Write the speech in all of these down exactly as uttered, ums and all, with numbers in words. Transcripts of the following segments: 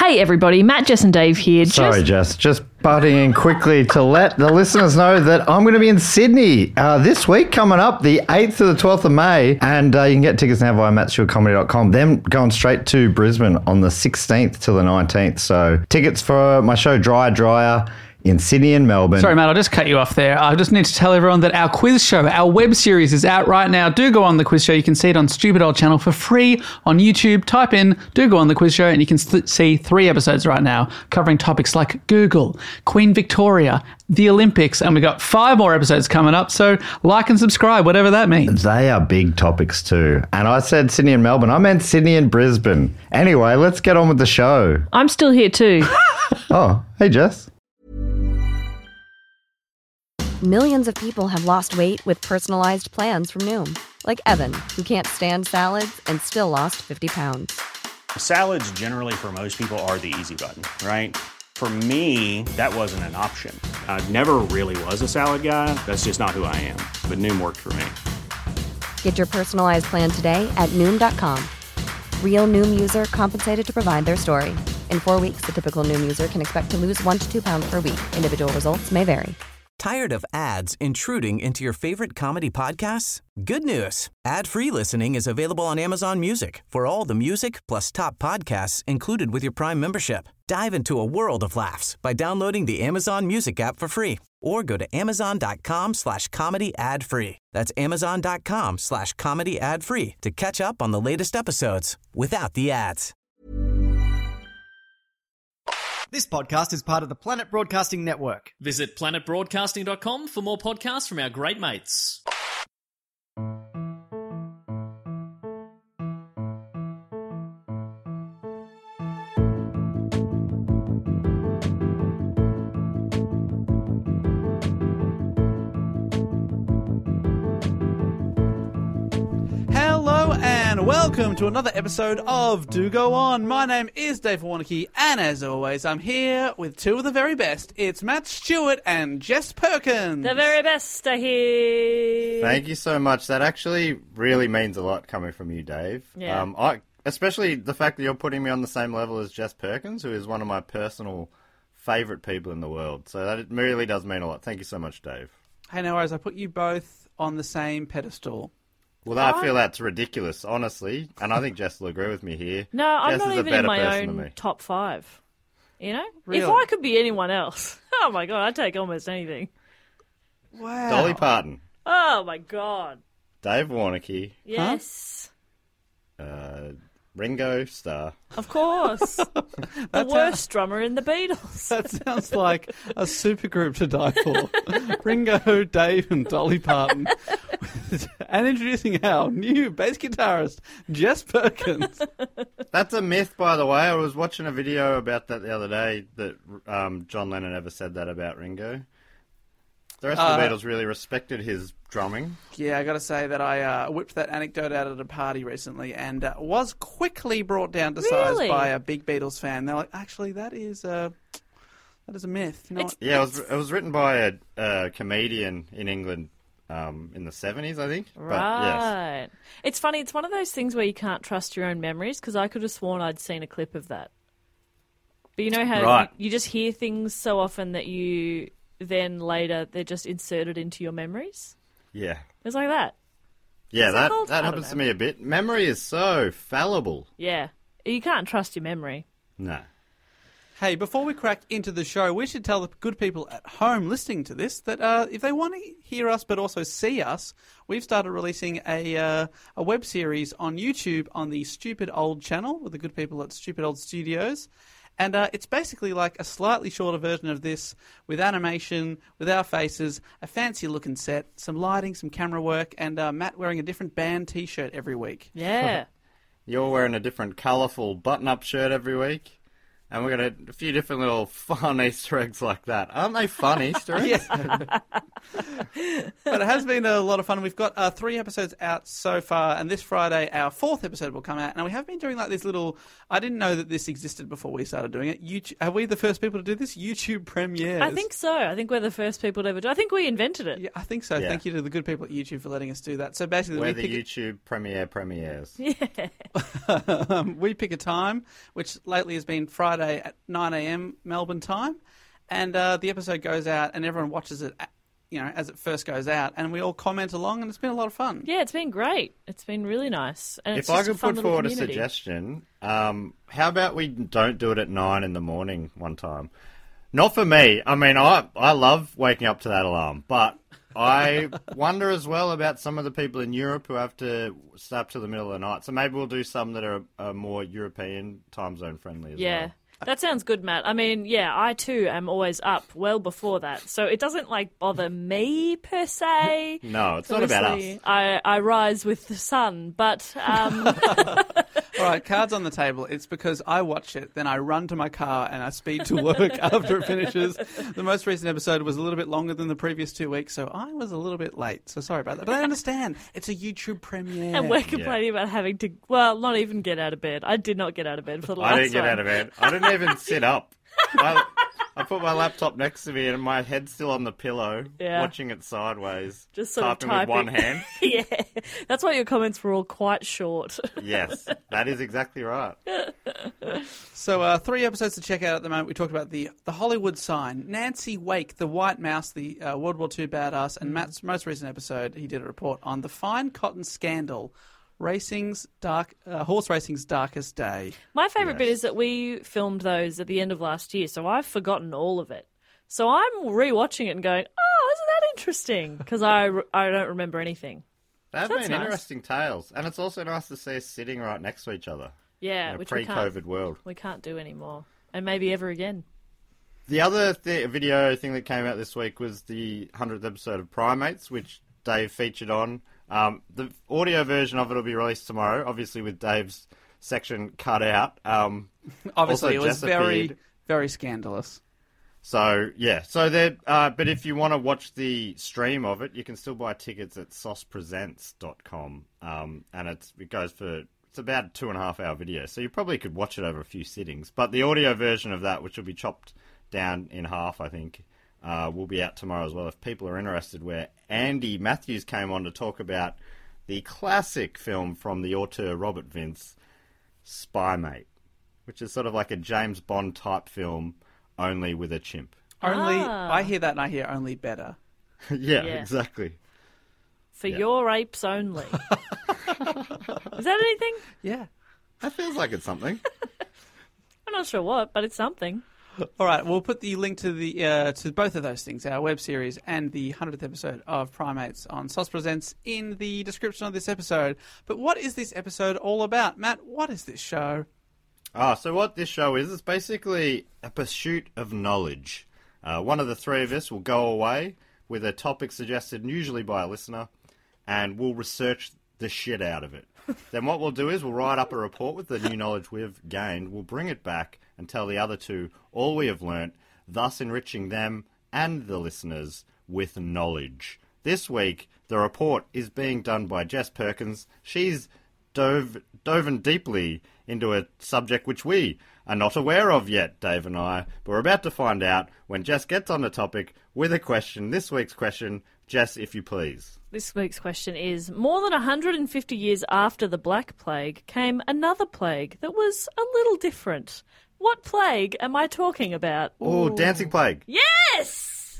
Hey everybody, Matt, Jess and Dave here. Sorry, Jess, just butting in quickly to let the listeners know that I'm going to be in Sydney uh, this week coming up, the eighth to the twelfth of May, and uh, you can get tickets now via matt stewart comedy dot com. Then going straight to Brisbane on the sixteenth to the nineteenth. So tickets for my show Dryer Dryer in Sydney and Melbourne. Sorry, Matt, I'll just cut you off there. I just need to tell everyone that our quiz show, our web series is out right now. Do go on the quiz show. You can see it on Stupid Old Channel for free on YouTube. Type in, do go on the quiz show, and you can th- see three episodes right now covering topics like Google, Queen Victoria, the Olympics, and we've got five more episodes coming up. So like and subscribe, whatever that means. They are big topics too. And I said Sydney and Melbourne. I meant Sydney and Brisbane. Anyway, let's get on with the show. I'm still here too. Oh, hey, Jess. Millions of people have lost weight with personalized plans from Noom. Like Evan, who can't stand salads and still lost fifty pounds. Salads generally for most people are the easy button, right? For me, that wasn't an option. I never really was a salad guy. That's just not who I am. But Noom worked for me. Get your personalized plan today at Noom dot com. Real Noom user compensated to provide their story. In four weeks, the typical Noom user can expect to lose one to two pounds per week. Individual results may vary. Tired of ads intruding into your favorite comedy podcasts? Good news. Ad-free listening is available on Amazon Music for all the music plus top podcasts included with your Prime membership. Dive into a world of laughs by downloading the Amazon Music app for free or go to amazon.com slash comedy ad free. That's amazon.com slash comedy ad free to catch up on the latest episodes without the ads. This podcast is part of the Planet Broadcasting Network. Visit planet broadcasting dot com for more podcasts from our great mates. Hello and welcome to another episode of Do Go On. My name is Dave Warnocky, and as always, I'm here with two of the very best. It's Matt Stewart and Jess Perkins. The very best are here. Thank you so much. That actually really means a lot coming from you, Dave. Yeah. Um, I, especially the fact that you're putting me on the same level as Jess Perkins, who is one of my personal favourite people in the world. So that it really does mean a lot. Thank you so much, Dave. Hey, no worries. I put you both on the same pedestal. Well, I feel that's ridiculous, honestly, and I think Jess will agree with me here. No, I'm Jess not is a even better in my person than own me. top five. You know? Really? If I could be anyone else, oh my God, I'd take almost anything. Wow. Dolly Parton, Oh my God. Dave Warnocky, Yes. uh, Ringo Starr. Of course. The worst drummer in the Beatles. That sounds like a supergroup to die for. Ringo, Dave, and Dolly Parton. And introducing our new bass guitarist, Jess Perkins. That's a myth, by the way. I was watching a video about that the other day that um, John Lennon ever said that about Ringo. The rest of the Uh, Beatles really respected his drumming. Yeah, I got to say that I uh, whipped that anecdote out at a party recently and uh, was quickly brought down to size Really? by a big Beatles fan. They're like, actually, that is a that is a myth. You know It's- what? Yeah, it was, it was written by a, a comedian in England um, in the seventies, I think. But, yes. Right. It's funny. It's one of those things where you can't trust your own memories, because I could have sworn I'd seen a clip of that. But you know how Right. you, you just hear things so often that you then later they're just inserted into your memories? Yeah. It's like that. Yeah, What's that that, called? I that don't happens to know. me a bit. Memory is so fallible. Yeah. You can't trust your memory. No. Hey, before we crack into the show, we should tell the good people at home listening to this that uh, if they want to hear us but also see us, we've started releasing a uh, a web series on YouTube on the Stupid Old channel with the good people at Stupid Old Studios. And uh, it's basically like a slightly shorter version of this with animation, with our faces, a fancy-looking set, some lighting, some camera work, and uh, Matt wearing a different band T-shirt every week. Yeah. You're wearing a different colourful button-up shirt every week. And we've got a, a few different little fun Easter eggs like that. Aren't they fun Easter eggs? Yeah. But it has been a lot of fun. We've got uh, three episodes out so far, and this Friday our fourth episode will come out. Now, we have been doing like this little... I didn't know that this existed before we started doing it. YouTube, are we the first people to do this? YouTube premieres. I think so. I think we're the first people to ever do. I think we invented it. Yeah, I think so. Yeah. Thank you to the good people at YouTube for letting us do that. So basically, We're we the pick, YouTube premiere premieres. Yeah. a, um, we pick a time, which lately has been Friday Friday at nine a.m. Melbourne time. And uh, the episode goes out and everyone watches it, you know, as it first goes out. And we all comment along and it's been a lot of fun. Yeah, it's been great. It's been really nice. And it's if I just a could fun put little forward community. a suggestion, um, how about we don't do it at nine in the morning one time? Not for me. I mean, I I love waking up to that alarm, but I wonder as well about some of the people in Europe who have to stay up to the middle of the night. So maybe we'll do some that are, are more European time zone friendly as Yeah. well. That sounds good, Matt. I mean, yeah, I too am always up well before that. So it doesn't, like, bother me per se. No, it's not about us. Obviously, I, I rise with the sun, but... Um... All right, cards on the table. It's because I watch it, then I run to my car and I speed to work after it finishes. The most recent episode was a little bit longer than the previous two weeks, so I was a little bit late. So sorry about that. But I understand. It's a YouTube premiere. And we're complaining about having to, well, not even get out of bed. I did not get out of bed for the last I didn't get one. out of bed. I didn't even sit up. I, I put my laptop next to me and my head's still on the pillow, Yeah. watching it sideways, Just sort typing, of typing with one hand. Yeah, that's why your comments were all quite short. Yes, that is exactly right. So uh, three episodes to check out at the moment. We talked about the the Hollywood Sign, Nancy Wake, the White Mouse, the uh, World War Two badass, and Matt's most recent episode, he did a report on the Fine Cotton Scandal, racing's dark uh, horse racing's darkest day. My favourite Yes. bit is that we filmed those at the end of last year, so I've forgotten all of it. So I'm rewatching it and going, oh, isn't that interesting? Because I, re- I don't remember anything. They've That's been nice. interesting tales, and it's also nice to see us sitting right next to each other Yeah, in a which we can't, pre-COVID world. we can't do anymore. And maybe ever again. The other th- video thing that came out this week was the hundredth episode of Primates, which Dave featured on. Um, the audio version of it will be released tomorrow, obviously with Dave's section cut out. Um, Obviously, also it was Jess very, appeared. very scandalous. So, yeah. So there, uh, but if you want to watch the stream of it, you can still buy tickets at sauce presents dot com. Um, and it's, it goes for, it's about a two and a half hour video. So you probably could watch it over a few sittings. But the audio version of that, which will be chopped down in half, I think, uh, will be out tomorrow as well if people are interested, where Andy Matthews came on to talk about the classic film from the auteur Robert Vince, Spy Mate, which is sort of like a James Bond type film, only with a chimp. Only Ah. I hear that and I hear only better. yeah, Yeah. exactly. For Yeah. your apes only. Is that anything? Yeah. That feels like it's something. I'm not sure what, but it's something. All right, we'll put the link to the uh, to both of those things, our web series and the hundredth episode of Primates on Sauce Presents, in the description of this episode. But what is this episode all about? Matt, what is this show? Ah, so what this show is, it's basically a pursuit of knowledge. Uh, one of the three of us will go away with a topic suggested usually by a listener, and we'll research the shit out of it. Then what we'll do is we'll write up a report with the new knowledge we've gained, we'll bring it back and tell the other two all we have learnt, thus enriching them and the listeners with knowledge. This week, the report is being done by Jess Perkins. She's dove, dove deeply into a subject which we are not aware of yet, Dave and I, but we're about to find out when Jess gets on the topic with a question. This week's question, Jess, if you please. This week's question is, more than one hundred fifty years after the Black Plague came another plague that was a little different. What plague am I talking about? Oh, Dancing Plague. Yes!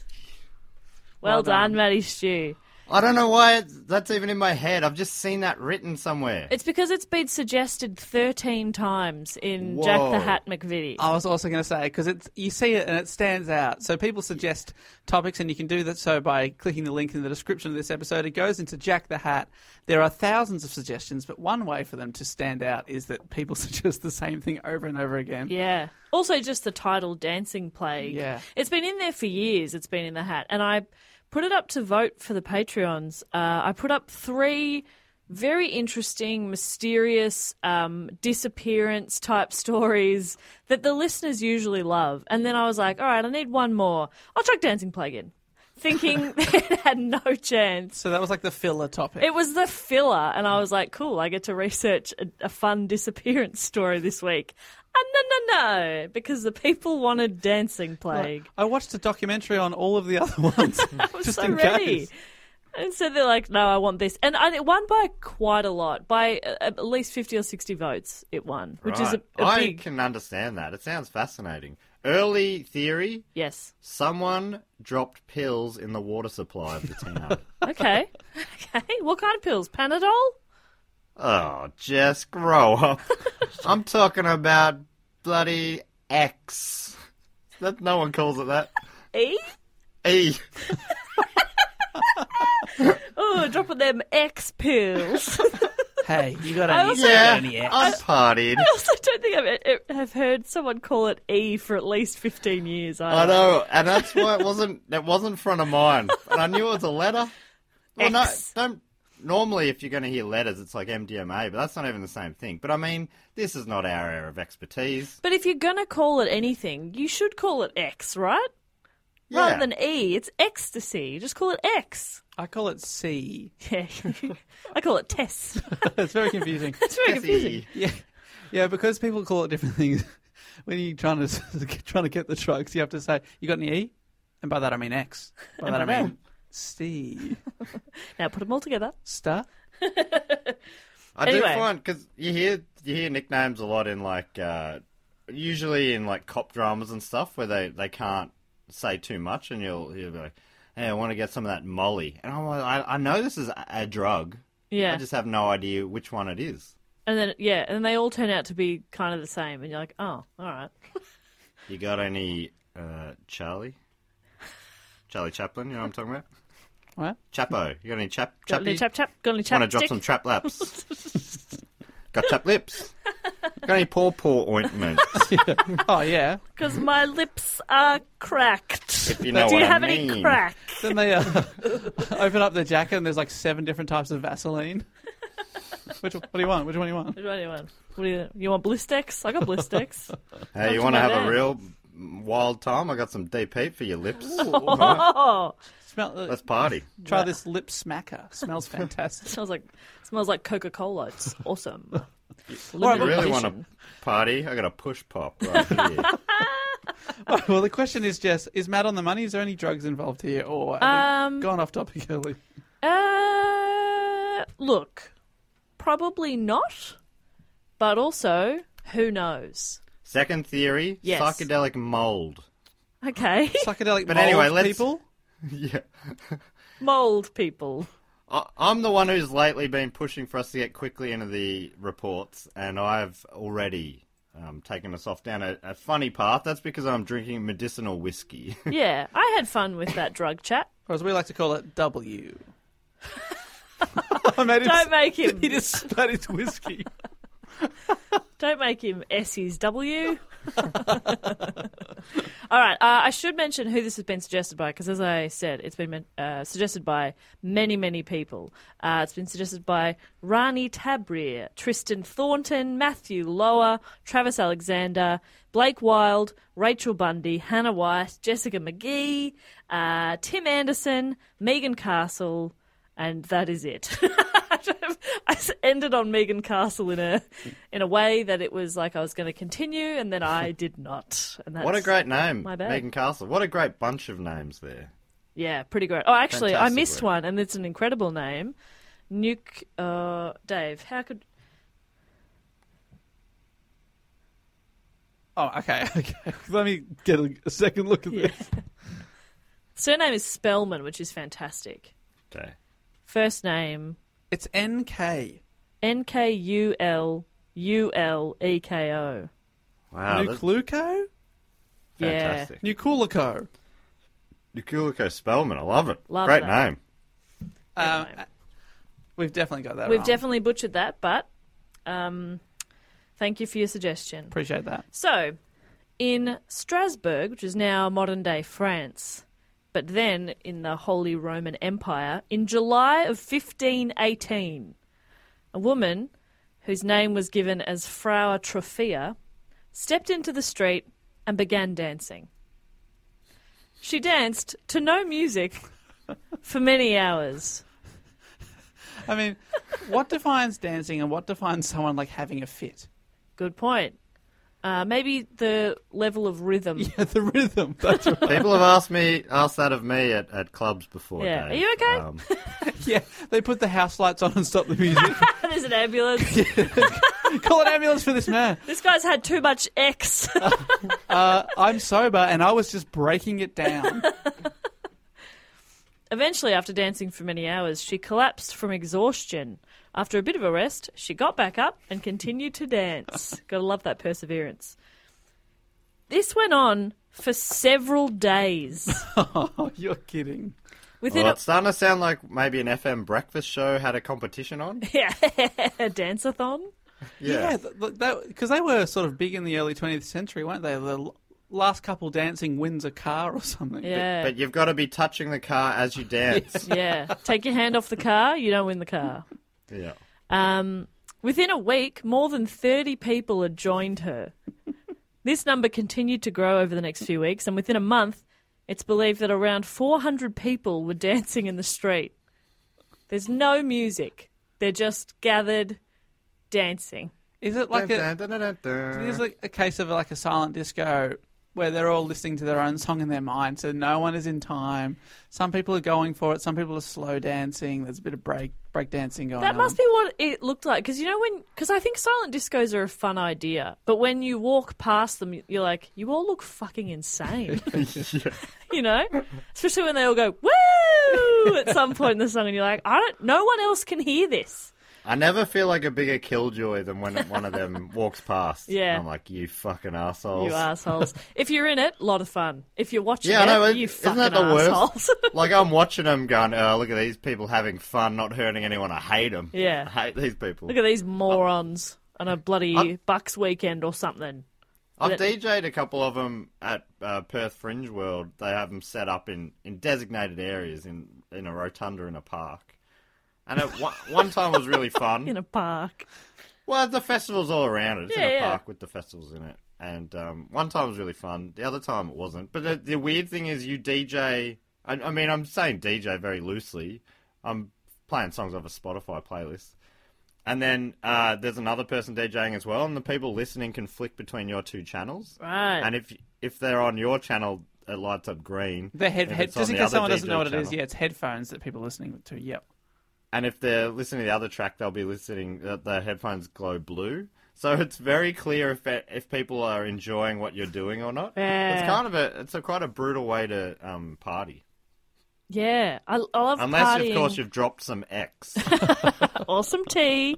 Well, Well done, done. Matty Stew. I don't know why it's, that's even in my head. I've just seen that written somewhere. It's because it's been suggested thirteen times in Jack the Whoa. Hat McVitie. I was also going to say, because it's you see it and it stands out. So people suggest topics, and you can do that so by clicking the link in the description of this episode. It goes into Jack the Hat. There are thousands of suggestions, but one way for them to stand out is that people suggest the same thing over and over again. Yeah. Also, just the title Dancing Plague. Yeah. It's been in there for years. It's been in the hat. And I put it up to vote for the Patreons. Uh, I put up three very interesting, mysterious, um, disappearance type stories that the listeners usually love. And then I was like, all right, I need one more. I'll chuck Dancing Plague in, thinking it had no chance. So that was like the filler topic. It was the filler, and I was like, cool, I get to research a, a fun disappearance story this week. Uh, no, no, no, because the people wanted Dancing Plague. I watched a documentary on all of the other ones. I was just so in ready. case. Instead, they're like, no, I want this. And it won by quite a lot. By at least fifty or sixty votes, it won, which is a, Right. a I big... can understand that. It sounds fascinating. Early theory, Yes. someone dropped pills in the water supply of the town. Okay. Okay. What kind of pills? Panadol? Oh, just grow up. I'm talking about bloody X. That no one calls it that. E? E. Oh, dropping them X pills. Hey, you got I any, also- you Yeah, got any X? I'm partied. I also don't think I've, I've heard someone call it E for at least fifteen years. I, I know, and that's why it wasn't. It wasn't front of mind, and I knew it was a letter. Well, no, X. don't. Normally, if you're going to hear letters, it's like M D M A, but that's not even the same thing. But I mean, this is not our area of expertise. But if you're going to call it anything, you should call it X, right? Yeah. Rather than E. It's ecstasy. Just call it X. I call it C. Yeah. I call it Tess. It's very confusing. It's very confusing. Tessie. Yeah, yeah, because people call it different things. When you're trying to trying to get the drugs, you have to say, "You got any E?" And by that I mean X. By that I by mean C. Now put them all together. Star. I Anyway. do find because you hear you hear nicknames a lot in like uh, usually in like cop dramas and stuff where they, they can't say too much, and you'll you'll be like, "Hey, I want to get some of that Molly," and I'm like, I, I know this is a, a drug. Yeah. I just have no idea which one it is. And then, yeah, and they all turn out to be kind of the same. And you're like, oh, all right. You got any uh, Charlie? Charlie Chaplin? You know what I'm talking about? What? Chapo. You got any chap? Got any Chappy? chap chap? Got any chap Want to drop some trap laps? Got chap lips? Got any paw paw ointment? Oh yeah. Because my lips are cracked. If you know Do what you I have mean. any crack? Then they uh, open up the jacket and there's like seven different types of Vaseline. Which what do you want? Which one do you want? Which one do you want? What do you, you want Blistex? I got Blistex. Hey, you Come want to to have my a van. real wild time? I got some deep heat for your lips. Oh, Smell. Uh, Let's party. try this lip smacker. Smells fantastic. smells like smells like Coca Cola. It's awesome. If you Limited really want edition. to party? I got a push pop right here. Well, the question is, Jess, is Matt on the money? Is there any drugs involved here, or have Um, we gone off topic early? Uh, look, probably not. But also, who knows? Second theory: Yes. psychedelic mold. Okay, Psychedelic But mold anyway, let's- people. Yeah. mold people. I- I'm the one who's lately been pushing for us to get quickly into the reports, and I've already um, taken us off down a, a funny path. That's because I'm drinking medicinal whiskey. Yeah, I had fun with that drug chat. Or as we like to call it, W. I made him Don't make him. He just spat his whiskey. Don't make him S's W. All right. Uh, I should mention who this has been suggested by, because as I said, it's been uh, suggested by many, many people. Uh, it's been suggested by Rani Tabrir, Tristan Thornton, Matthew Lower, Travis Alexander, Blake Wild, Rachel Bundy, Hannah White, Jessica McGee, uh, Tim Anderson, Megan Castle, and that is it. I ended on Megan Castle in a in a way that it was like I was going to continue, and then I did not. And that's, What a great name, my bad. Megan Castle. What a great bunch of names there. Yeah, pretty great. Oh, actually, I Fantastic missed work. one, and it's an incredible name. Nuke, uh, Dave, how could... Oh, okay, okay. Let me get a, a second look at Yeah. this. Surname is Spellman, which is fantastic. Okay. First name, It's N K. N K U L U L E K O. Wow, that's Nucluco? fantastic. Nukulico. Nukuliko Spellman, I love it. Love great that. name. Um, Anyway. we've definitely got that We've wrong. definitely butchered that, but um, thank you for your suggestion. Appreciate that. So, in Strasbourg, which is now modern-day France, but then in the Holy Roman Empire, in July of fifteen eighteen, a woman whose name was given as Frau Trophea stepped into the street and began dancing. She danced to no music for many hours. I mean, what defines dancing and what defines someone like having a fit? Good point. Uh, maybe the level of rhythm. Yeah, the rhythm. That's right. People have asked me, asked that of me at, at clubs before. Yeah. Dave. Are you okay? Um, Yeah, they put the house lights on and stop the music. There's an ambulance. Call an ambulance for this man. This guy's had too much X. Uh, I'm sober, and I was just breaking it down. Eventually, after dancing for many hours, she collapsed from exhaustion. After a bit of a rest, she got back up and continued to dance. Gotta love that perseverance. This went on for several days. Oh, you're kidding. Within well, a, it's starting to sound like maybe an F M breakfast show had a competition on. yeah, a dance-a-thon. Yeah, because they were sort of big in the early twentieth century, weren't they? The l- last couple dancing wins a car or something. Yeah, But you've got to be touching the car as you dance. yeah. Take your hand off the car, you don't win the car. Yeah. Um, within a week, more than thirty people had joined her. This number continued to grow over the next few weeks, and within a month, it's believed that around four hundred people were dancing in the street. There's no music. They're just gathered dancing. Is it like a, Dun, dun, dun, dun, dun. is it a case of like a silent disco where they're all listening to their own song in their mind, so no one is in time? Some people are going for it. Some people are slow dancing. There's a bit of break break dancing going on. That must be what it looked like. Because, you know, when... Because I think silent discos are a fun idea. But when you walk past them, you're like, you all look fucking insane. Yeah. You know? Especially when they all go, woo! At some point in the song. And you're like, I don't... No one else can hear this. I never feel like a bigger killjoy than when one of them walks past. Yeah. I'm like, you fucking assholes. You assholes. If you're in it, a lot of fun. If you're watching Yeah, I know. it, you Isn't fucking that the assholes. worst? Like, I'm watching them going, oh, look at these people having fun, not hurting anyone. I hate them. Yeah. I hate these people. Look at these morons on a bloody I'm- Bucks weekend or something. I've D J'd a couple of them at uh, Perth Fringe World. They have them set up in, in designated areas in, in a rotunda in a park. And at one, one time was really fun. In a park. Well, the festival's all around it. It's Yeah, in a yeah. park with the festivals in it. And um, one time was really fun. The other time it wasn't. But the, the weird thing is you D J... I, I mean, I'm saying D J very loosely. I'm playing songs off a Spotify playlist. And then uh, there's another person DJing as well. And the people listening can flick between your two channels. Right. And if if they're on your channel, it lights up green. The head, If head, it's on just in the case other someone D J doesn't know what it is, channel- yeah, it's headphones that people are listening to. Yep. And if they're listening to the other track, they'll be listening. Uh, the headphones glow blue, so it's very clear if if people are enjoying what you're doing or not. Yeah. It's kind of a it's a quite a brutal way to um, party, Yeah. I, I love unless partying. of course you've dropped some X, Or some tea.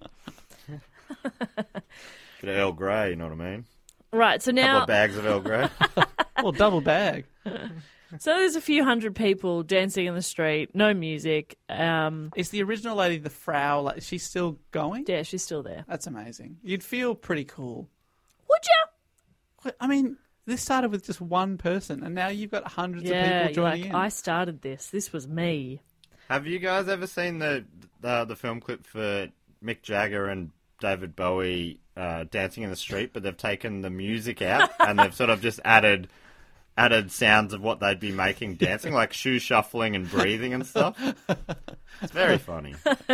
bit of Earl Grey. You know what I mean? Right, so A couple now... of bags of Earl Grey. Well, double bag. So there's a few hundred people dancing in the street, no music. Um, Is the original lady, the Frau, like, is she still going? yeah, she's still there. That's amazing. You'd feel pretty cool. Would you? I mean, this started with just one person, and now you've got hundreds Yeah, of people you're joining like, in. I started this. This was me. Have you guys ever seen the the, the film clip for Mick Jagger and David Bowie uh, dancing in the street, but they've taken the music out and they've sort of just added added sounds of what they'd be making dancing, like shoe shuffling and breathing and stuff. It's very funny.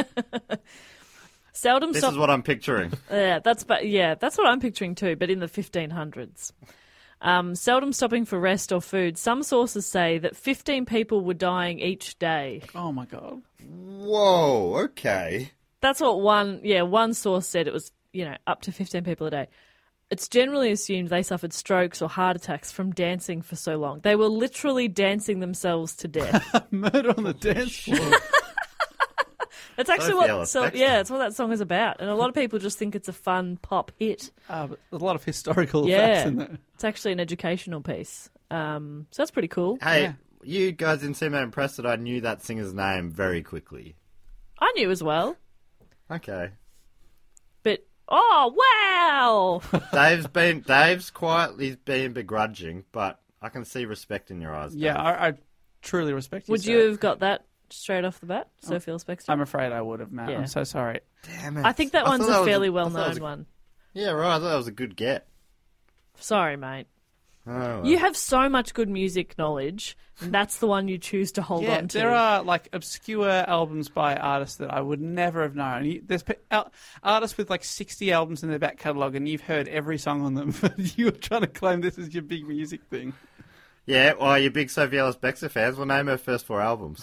Seldom This stop. is what I'm picturing. Yeah, that's but yeah, that's what I'm picturing too. But in the fifteen hundreds, um, seldom stopping for rest or food. Some sources say that fifteen people were dying each day. Oh, my God. Whoa, okay. That's what one yeah one source said. It was you know up to fifteen people a day. It's generally assumed they suffered strokes or heart attacks from dancing for so long. They were literally dancing themselves to death. Murder on the dance floor. That's actually Sophie what Ellis so Bextor. yeah, that's what that song is about. And a lot of people just think it's a fun pop hit. Uh, but there's a lot of historical Yeah. facts in there. It's actually an educational piece. Um, so that's pretty cool. Hey, Yeah. you guys didn't seem that impressed that I knew that singer's name very quickly. I knew as well. Okay. But oh wow. Dave's been Dave's quietly been begrudging, but I can see respect in your eyes. Yeah, Dave. I, I truly respect you. Would sir. you have got that straight off the bat? Sophie Ellis Bextor? I'm afraid I would have, Matt. Yeah. I'm so sorry. Damn it. I think that I one's thought a was fairly I well thought that known was a- one. Yeah, right. I thought that was a good get. Sorry, mate. Oh, well. You have so much good music knowledge, and that's the one you choose to hold Yeah, on to. there are like obscure albums by artists that I would never have known. You, there's pe- al- artists with like sixty albums in their back catalogue, and you've heard every song on them. But you were trying to claim this as your big music thing. Yeah, well, you big Sophie Ellis-Bextor fans will name her first four albums.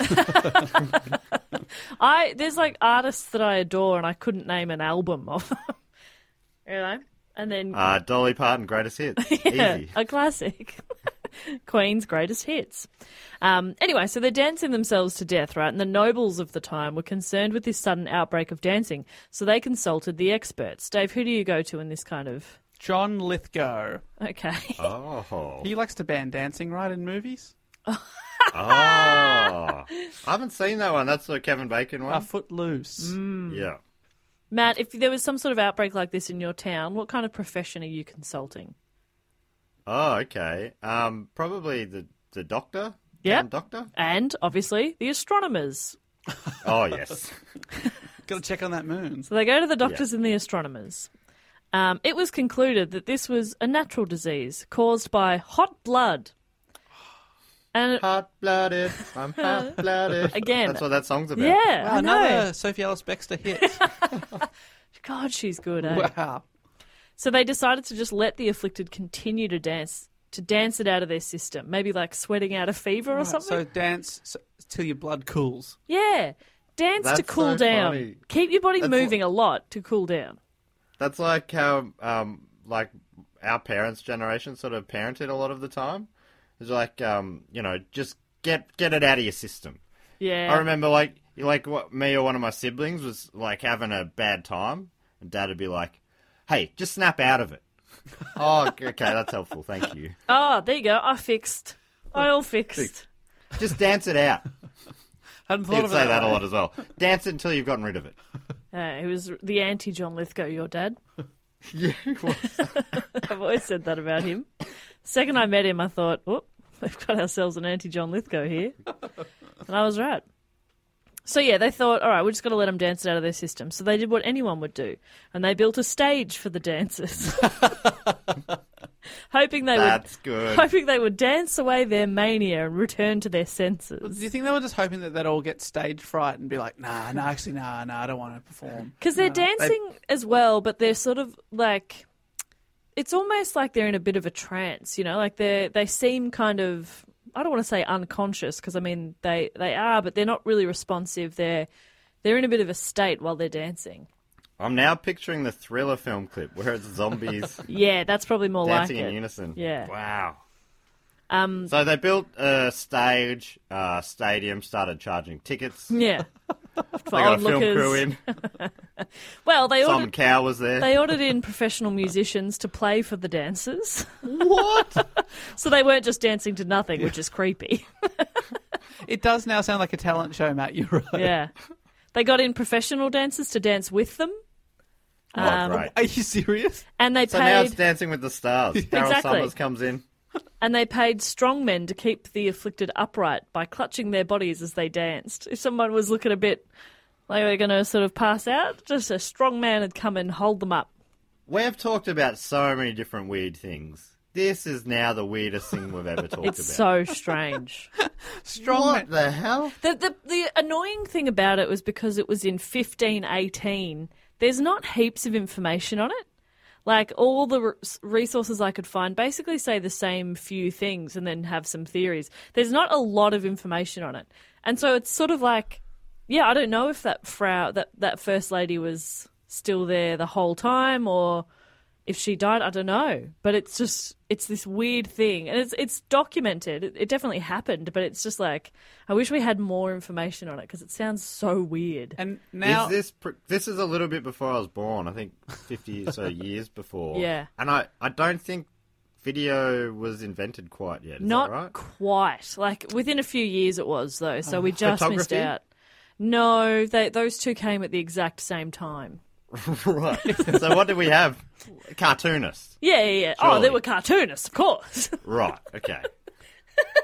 I there's like artists that I adore, and I couldn't name an album of them. You know, and then uh, Dolly Parton, Greatest Hits. yeah, Easy. a classic. Queen's greatest hits. Um, anyway, so they're dancing themselves to death, right? And the nobles of the time were concerned with this sudden outbreak of dancing, so they consulted the experts. Dave, who do you go to in this kind of... John Lithgow. Okay. Oh. He likes to ban dancing, right, in movies? Oh. I haven't seen that one. That's the Kevin Bacon one? Uh, Footloose. Mm. Yeah. Matt, if there was some sort of outbreak like this in your town, what kind of profession are you consulting? Oh, okay. Um, probably the, the doctor? Yep. Town doctor? And, obviously, the astronomers. Oh, yes. Got to check on that moon. So they go to the doctors and the astronomers. Um, it was concluded that this was a natural disease caused by hot blood. And Hot-blooded, I'm hot-blooded. Again. That's what that song's about. yeah, Wow, I know. another Sophie Ellis-Bextor hit. God, she's good, eh? Wow. So they decided to just let the afflicted continue to dance, to dance it out of their system. Maybe like sweating out a fever or Right, something. so dance so, till your blood cools. Yeah. Dance to That's cool so down. funny. Keep your body That's moving a lot to cool down. That's like how, um, like, our parents' generation sort of parented a lot of the time. It's like, um, you know, just get get it out of your system. Yeah. I remember, like, like what me or one of my siblings was, like, having a bad time, and Dad would be like, hey, just snap out of it. Oh, okay, that's helpful, thank you. Oh, there you go. I fixed. I all fixed. Just dance it out. Hadn't thought He'd of say it that a way. lot as well. Dance it until you've gotten rid of it. Uh, he was the anti-John Lithgow, your dad. Yeah, I've always said that about him. Second I met him, I thought, oh, we've got ourselves an anti-John Lithgow here. And I was right. So, yeah, they thought, all right, we're just going to let them dance it out of their system. So they did what anyone would do. And they built a stage for the dancers. hoping they That's would, good. hoping they would dance away their mania and return to their senses. Do you think they were just hoping that they'd all get stage fright and be like, nah, nah, actually, nah, nah, I don't want to perform? Because they're Nah. dancing as well, but they're sort of like... It's almost like they're in a bit of a trance, you know? Like they they seem kind of... I don't want to say unconscious, because, I mean, they, they are, but they're not really responsive. They're they're in a bit of a state while they're dancing. I'm now picturing the Thriller film clip where it's zombies Yeah, that's probably more dancing like in it. unison. Yeah. Wow. Um, So they built a stage, uh, stadium, started charging tickets. yeah. For They got a film onlookers. crew in. Well, they Simon ordered, Cowell was there. they ordered in professional musicians to play for the dancers. What? So they weren't just dancing to nothing, which is creepy. It does now sound like a talent show, Matt. You're right. Yeah. They got in professional dancers to dance with them. Oh, Um, great. Are you serious? And they So now it's paid Dancing with the Stars. Daryl Exactly. Summers comes in. and they paid strong men to keep the afflicted upright by clutching their bodies as they danced. If someone was looking a bit like they were going to sort of pass out, just a strong man would come and hold them up. We've talked about so many different weird things. This is now the weirdest thing we've ever talked It's about. so strange. Strong What man. the hell? The, the the annoying thing about it was because it was in fifteen eighteen, there's not heaps of information on it. Like, all the re- resources I could find basically say the same few things and then have some theories. There's not a lot of information on it. And so it's sort of like, yeah, I don't know if that Frau, that, that First Lady was still there the whole time or if she died, I don't know. But it's just, it's this weird thing. And it's it's documented. It, it definitely happened, but it's just like, I wish we had more information on it because it sounds so weird. And now, is this pr- this is a little bit before I was born. I think fifty or so years before. Yeah. And I, I don't think video was invented quite yet. Is Not that right? quite. Like, within a few years it was, though, so we just missed Photography? out. No, they, those two came at the exact same time. Right. So what did we have? Cartoonists. Yeah, yeah, yeah. Oh, Surely. they were cartoonists, of course. Right. Okay.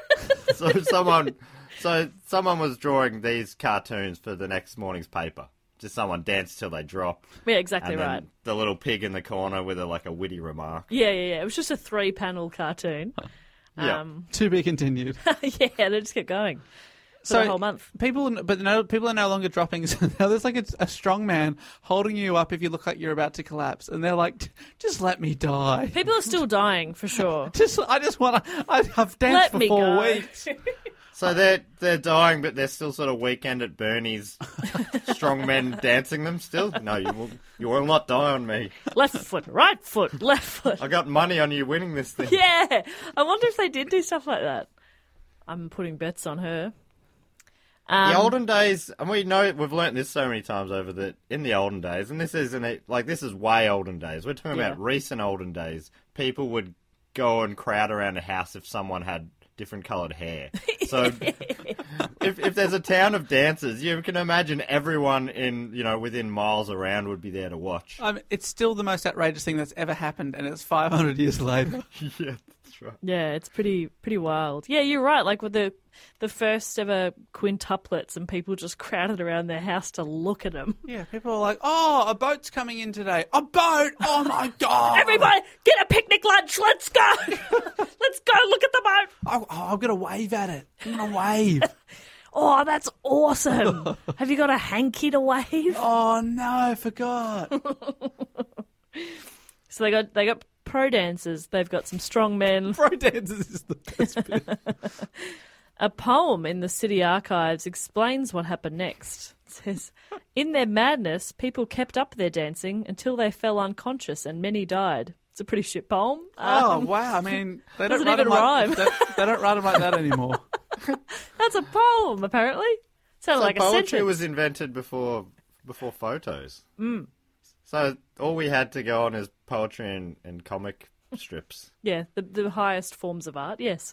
so someone, so someone was drawing these cartoons for the next morning's paper. just someone dance till they drop. Yeah, exactly and then right. the little pig in the corner with a like a witty remark. Yeah, yeah, yeah. It was just a three-panel cartoon. Yeah. Um, To be continued. yeah, they just kept going for So the whole month. people, but no, people are no longer dropping. So now there's like a, a strong man holding you up if you look like you're about to collapse, and they're like, "Just let me die." People are still dying for sure. Just, I just want to. I've danced Let for me four go. weeks. So they're they're dying, but they're still sort of Weekend at Bernie's strong men dancing them still. No, you will you will not die on me. Left foot, right foot, left foot. I got money on you winning this thing. Yeah, I wonder if they did do stuff like that. I'm putting bets on her. Um, The olden days, and we know we've learnt this so many times over that in the olden days, and this isn't it, like this is way olden days. We're talking Yeah. about recent olden days. People would go and crowd around a house if someone had different coloured hair. So if if there's a town of dancers, you can imagine everyone in you know within miles around would be there to watch. Um, it's still the most outrageous thing that's ever happened, and it's five hundred years later. Yeah, that's right. Yeah, it's pretty pretty wild. Yeah, you're right. Like with the the first ever quintuplets, and people just crowded around their house to look at them. Yeah, people are like, "Oh, a boat's coming in today. A boat! Oh my god! Everybody, get a picnic lunch. Let's go. Let's go. Look at the boat. Oh, oh, I'm gonna wave at it. I'm gonna wave. Oh, that's awesome. Have you got a hanky to wave? Oh no, I forgot. So they got they got pro dancers. They've got some strong men. Pro dancers is the best bit. A poem in the city archives explains what happened next. It says, "In their madness, people kept up their dancing until they fell unconscious and many died." It's a pretty shit poem. Oh Um, wow! I mean, they don't Doesn't write even them rhyme. like, they, they don't write them like that anymore. That's a poem, apparently. Sounded So like a poetry sentence. was invented before before photos. Mm. So all we had to go on is poetry and, and comic strips. Yeah, the, the highest forms of art, yes.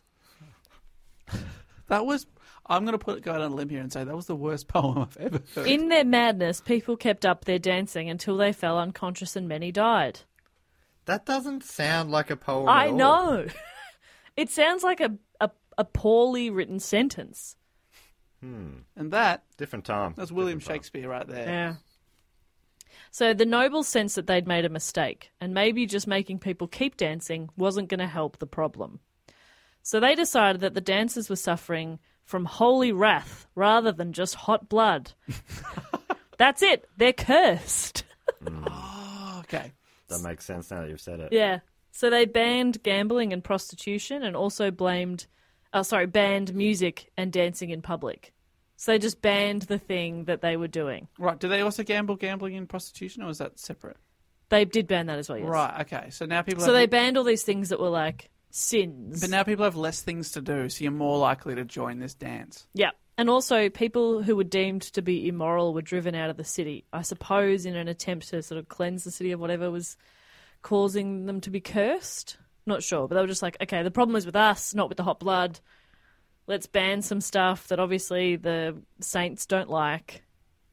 That was. I'm going to put go out on a limb here and say that was the worst poem I've ever heard. In their madness, people kept up their dancing until they fell unconscious and many died. That doesn't sound like a poem I at all. know. It sounds like a, a, a poorly written sentence. And that Different time. that's William Different time. Shakespeare right there. Yeah. So the nobles sensed that they'd made a mistake, and maybe just making people keep dancing wasn't going to help the problem. So they decided that the dancers were suffering from holy wrath rather than just hot blood. That's it. They're cursed. Oh, okay. That makes sense now that you've said it. Yeah. So they banned gambling and prostitution, and also blamed, oh, sorry, banned music and dancing in public. So they just banned the thing that they were doing. Right. Do they also gamble, gambling, and prostitution, or is that separate? They did ban that as well, yes. Right. Okay. So now people. So have, they banned all these things that were like sins. But now people have less things to do, so you're more likely to join this dance. Yeah. And also, people who were deemed to be immoral were driven out of the city, I suppose, in an attempt to sort of cleanse the city of whatever was causing them to be cursed. Not sure, but they were just like, okay, the problem is with us, not with the hot blood. Let's ban some stuff that obviously the saints don't like.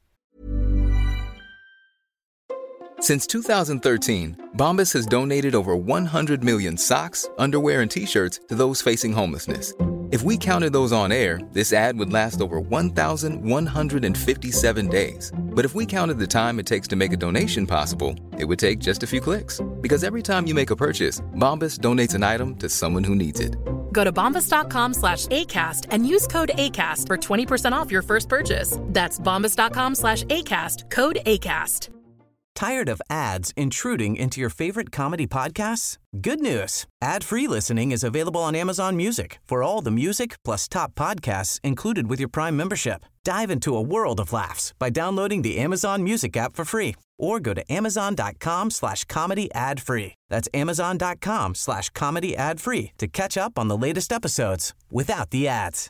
Since two thousand thirteen, Bombas has donated over one hundred million socks, underwear, and T-shirts to those facing homelessness. If we counted those on air, this ad would last over one thousand one hundred fifty-seven days. But if we counted the time it takes to make a donation possible, it would take just a few clicks. Because every time you make a purchase, Bombas donates an item to someone who needs it. Go to bombas.com slash ACAST and use code ACAST for twenty percent off your first purchase. That's bombas.com slash ACAST, code ACAST. Tired of ads intruding into your favorite comedy podcasts? Good news. Ad-free listening is available on Amazon Music for all the music plus top podcasts included with your Prime membership. Dive into a world of laughs by downloading the Amazon Music app for free or go to amazon.com slash comedy ad-free. That's amazon.com slash comedy ad-free to catch up on the latest episodes without the ads.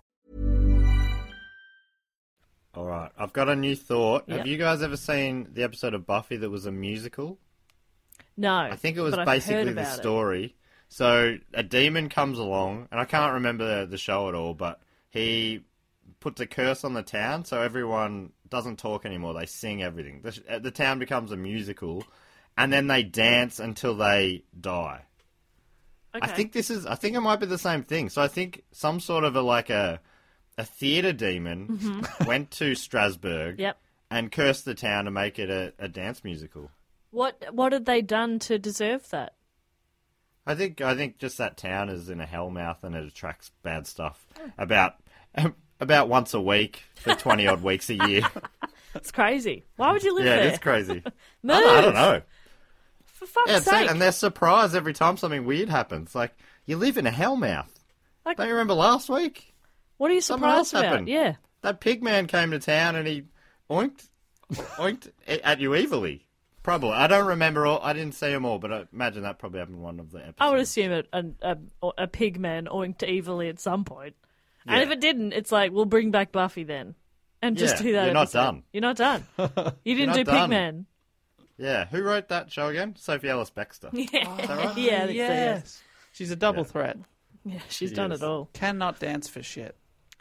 All right, I've got a new thought. Yep. Have you guys ever seen the episode of Buffy that was a musical? No. I think it was but I've heard basically the about it. story. So a demon comes along, and I can't remember the show at all, but he puts a curse on the town, so everyone doesn't talk anymore. They sing everything. The, the town becomes a musical, and then they dance until they die. Okay. I think this is. I think it might be the same thing. So I think some sort of a like a a theatre demon Mm-hmm. went to Strasbourg. Yep. and curse the town to make it a, a dance musical. What What had they done to deserve that? I think I think just that town is in a hellmouth and it attracts bad stuff about about once a week for twenty odd weeks a year. It's crazy. Why would you live yeah, there? it is crazy. Move. I don't, I don't know. For fuck's Yeah, sake. and they're surprised every time something weird happens. Like, you live in a hellmouth. Like, don't you remember last week? What are you Something else surprised about? happened. Yeah. That pig man came to town and he oinked, oinked at you evilly. Probably. I don't remember all. I didn't see them all, but I imagine that probably happened in one of the episodes. I would assume a, a, a, a pig man oinked evilly at some point. And Yeah. if it didn't, it's like, we'll bring back Buffy then. And just Yeah, do that you're not episode. done. You're not done. You didn't not do done. Pigman. Yeah. Who wrote that show again? Sophie Ellis-Bextor. Yeah, Is that right? yeah, I think so, yeah. Yes. She's a double Yeah. threat. Yeah, she's She done is. it all. Cannot dance for shit.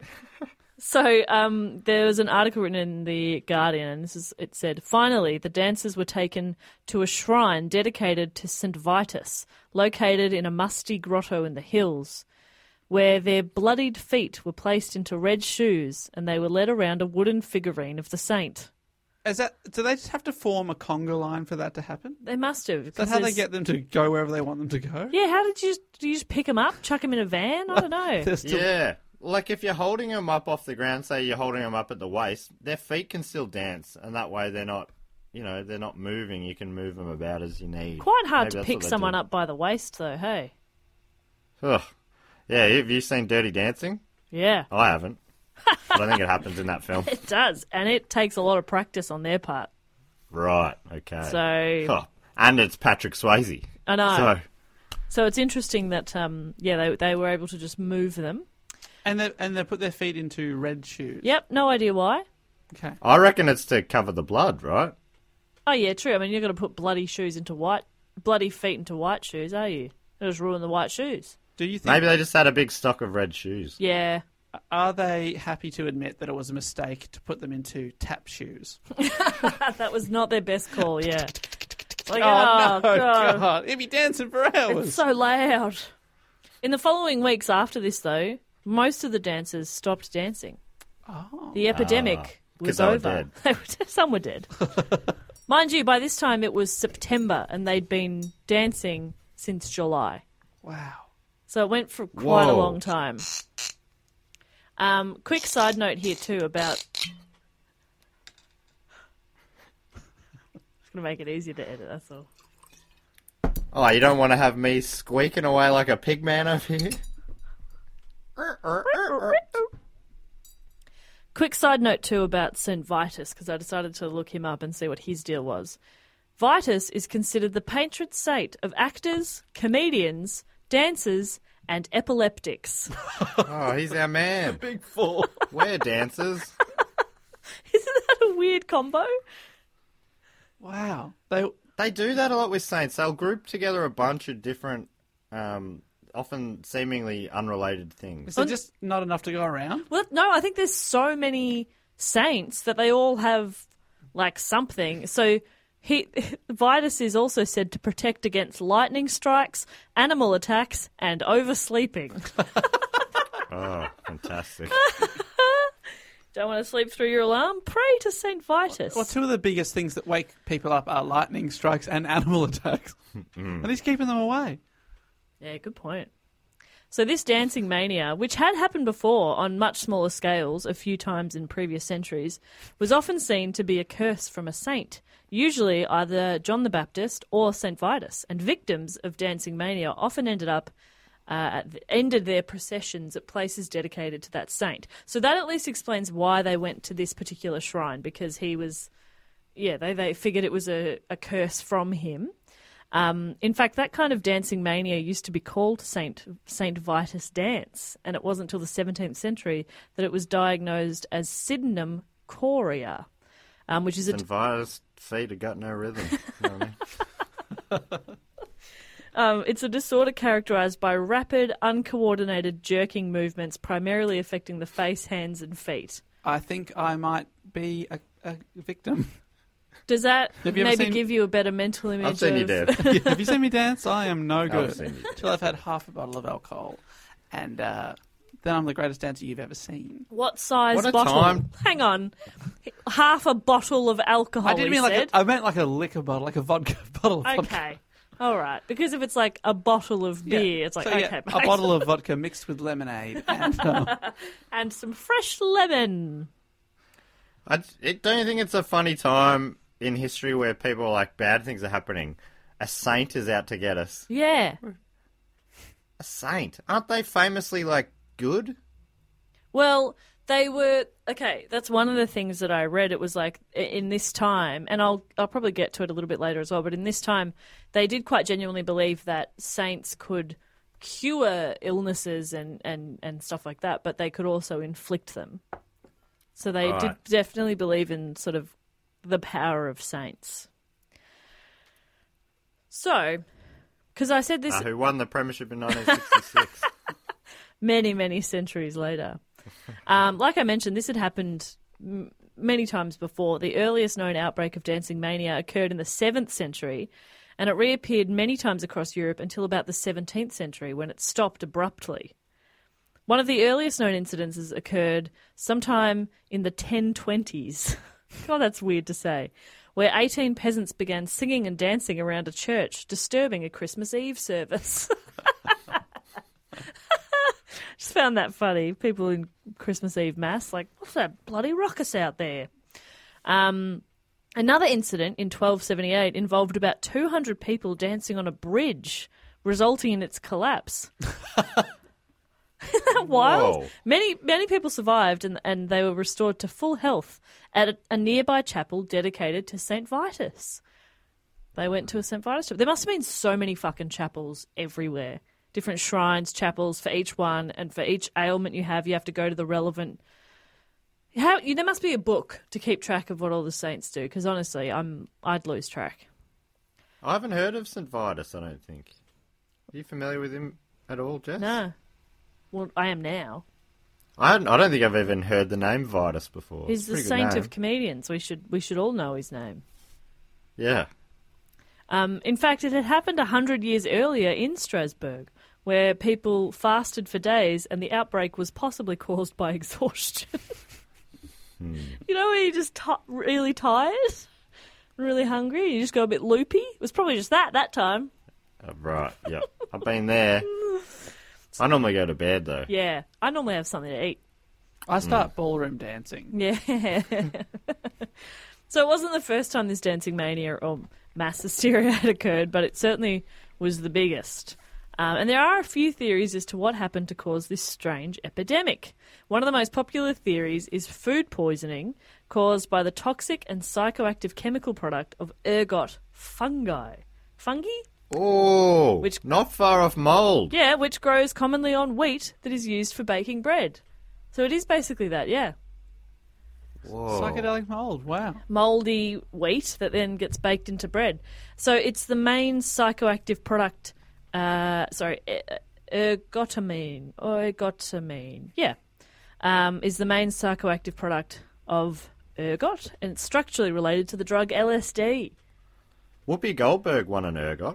So um, there was an article written in The Guardian, and this is, it said, finally, the dancers were taken to a shrine dedicated to Saint Vitus, located in a musty grotto in the hills, where their bloodied feet were placed into red shoes and they were led around a wooden figurine of the saint. Is that? Do they just have to form a conga line for that to happen? They must have. Is that how they get them to go wherever they want them to go? Yeah, how did you just, do you just pick them up, chuck them in a van? I don't know. They're still- Yeah. Like, if you're holding them up off the ground, say you're holding them up at the waist, their feet can still dance, and that way they're not, you know, they're not moving. You can move them about as you need. Quite hard Maybe to that's pick what they someone do. up by the waist, though, hey? Ugh. Yeah, have you seen Dirty Dancing? Yeah. I haven't. But I think it happens in that film. It does, and it takes a lot of practice on their part. Right, okay. So- Oh, and it's Patrick Swayze. I know. So, So it's interesting that, um, yeah, they they were able to just move them. And they and they put their feet into red shoes. Yep, no idea why. Okay. I reckon it's to cover the blood, right? Oh, yeah, true. I mean, you're going to put bloody shoes into white, bloody feet into white shoes, are you? It'll just ruin the white shoes. Do you think? Maybe they just had a big stock of red shoes. Yeah. Are they happy to admit that it was a mistake to put them into tap shoes? That was not their best call, yeah. Like, Oh, no, God. God. He'd be dancing for hours. It's so loud. In the following weeks after this, though, most of the dancers stopped dancing. Oh. The epidemic Ah, 'cause was they were over. dead. Some were dead. Mind you, by this time it was September and they'd been dancing since July. Wow. So it went for quite a Whoa. long time. Um, quick side note here, too, about... It's going to make it easier to edit, that's all. Oh, you don't want to have me squeaking away like a pig man over here? Quick side note, too, about Saint Vitus, because I decided to look him up and see what his deal was. Vitus is considered the patron saint of actors, comedians, dancers, and epileptics. Oh, he's our man. Big four. We're dancers. Isn't that a weird combo? Wow. They They do that a lot with saints. They'll group together a bunch of different, um, often seemingly unrelated things. Is there just not enough to go around? Well, no, I think there's so many saints that they all have, like, something. So he, Vitus is also said to protect against lightning strikes, animal attacks, and oversleeping. Oh, fantastic. Don't want to sleep through your alarm? Pray to Saint Vitus. Well, two of the biggest things that wake people up are lightning strikes and animal attacks. And he's keeping them away. Yeah, good point. So this dancing mania, which had happened before on much smaller scales a few times in previous centuries, was often seen to be a curse from a saint, usually either John the Baptist or Saint Vitus, and victims of dancing mania often ended up uh, at the, ended their processions at places dedicated to that saint. So that at least explains why they went to this particular shrine, because he was, yeah, they, they figured it was a, a curse from him. Um, in fact, that kind of dancing mania used to be called Saint Saint Vitus dance, and it wasn't until the seventeenth century that it was diagnosed as Sydenham chorea, um, which is a And Vitus' feet have got no rhythm. You know what I mean? um, it's a disorder characterized by rapid, uncoordinated jerking movements, primarily affecting the face, hands, and feet. I think I might be a, a victim. Does that Have you ever maybe seen- give you a better mental image? I've seen you of... dance. Have you seen me dance? I am no I've good. seen you dance. Until I've had half a bottle of alcohol and uh, then I'm the greatest dancer you've ever seen. What size What a bottle? time. Hang on. Half a bottle of alcohol, I didn't he mean like said. a, I meant like a liquor bottle, like a vodka bottle of vodka. Okay. All right. Because if it's like a bottle of Yeah. beer, it's like, So, okay. yeah, mate. a bottle of vodka mixed with lemonade. And, um, And some fresh lemon. I it, don't you think it's a funny time in history where people are like, bad things are happening? A saint is out to get us. Yeah. A saint? Aren't they famously, like, good? Well, they were okay. That's one of the things that I read. It was like i- in this time, and I'll I'll probably get to it a little bit later as well. But in this time, they did quite genuinely believe that saints could cure illnesses and, and, and stuff like that, but they could also inflict them. So they did Right. definitely believe in sort of the power of saints. So, because I said this Uh, who won the premiership in nineteen sixty-six? many, many centuries later. Um, like I mentioned, this had happened m- many times before. The earliest known outbreak of dancing mania occurred in the seventh century, and it reappeared many times across Europe until about the seventeenth century, when it stopped abruptly. One of the earliest known incidences occurred sometime in the ten twenties. God, that's weird to say. Where eighteen peasants began singing and dancing around a church, disturbing a Christmas Eve service. Just found that funny. People in Christmas Eve mass, like, what's that bloody ruckus out there? Um, another incident in twelve seventy-eight involved about two hundred people dancing on a bridge, resulting in its collapse. Isn't that wild? Whoa. Many many people survived, and, and they were restored to full health at a, a nearby chapel dedicated to Saint Vitus. They went to a Saint Vitus chapel. There must have been so many fucking chapels everywhere. Different shrines, chapels for each one, and for each ailment you have, you have to go to the relevant... How, you, there must be a book to keep track of what all the saints do, because honestly, I'm, I'd lose track. I haven't heard of Saint Vitus, I don't think. Are you familiar with him at all, Jess? No. Well, I am now. I, hadn't, I don't think I've even heard the name Vitus before. He's It's a the pretty good saint name. of comedians. We should we should all know his name. Yeah. Um, in fact, it had happened a hundred years earlier in Strasbourg, where people fasted for days, and the outbreak was possibly caused by exhaustion. Hmm. You know, where you're just t- really tired, really hungry, you just go a bit loopy. It was probably just that that time. Oh, right, yep. I've been there. I normally go to bed, though. Yeah, I normally have something to eat. I start ballroom dancing. Yeah. So it wasn't the first time this dancing mania or mass hysteria had occurred, but it certainly was the biggest. Um, and there are a few theories as to what happened to cause this strange epidemic. One of the most popular theories is food poisoning caused by the toxic and psychoactive chemical product of ergot fungi. Fungi? Oh, Which- not far off mould. Yeah, which grows commonly on wheat that is used for baking bread. So it is basically that, yeah. Whoa. Psychedelic mold, wow. Mouldy wheat that then gets baked into bread. So it's the main psychoactive product, uh, sorry, e- ergotamine, or ergotamine, yeah, um, is the main psychoactive product of ergot, and it's structurally related to the drug L S D. Whoopi Goldberg won an ergot.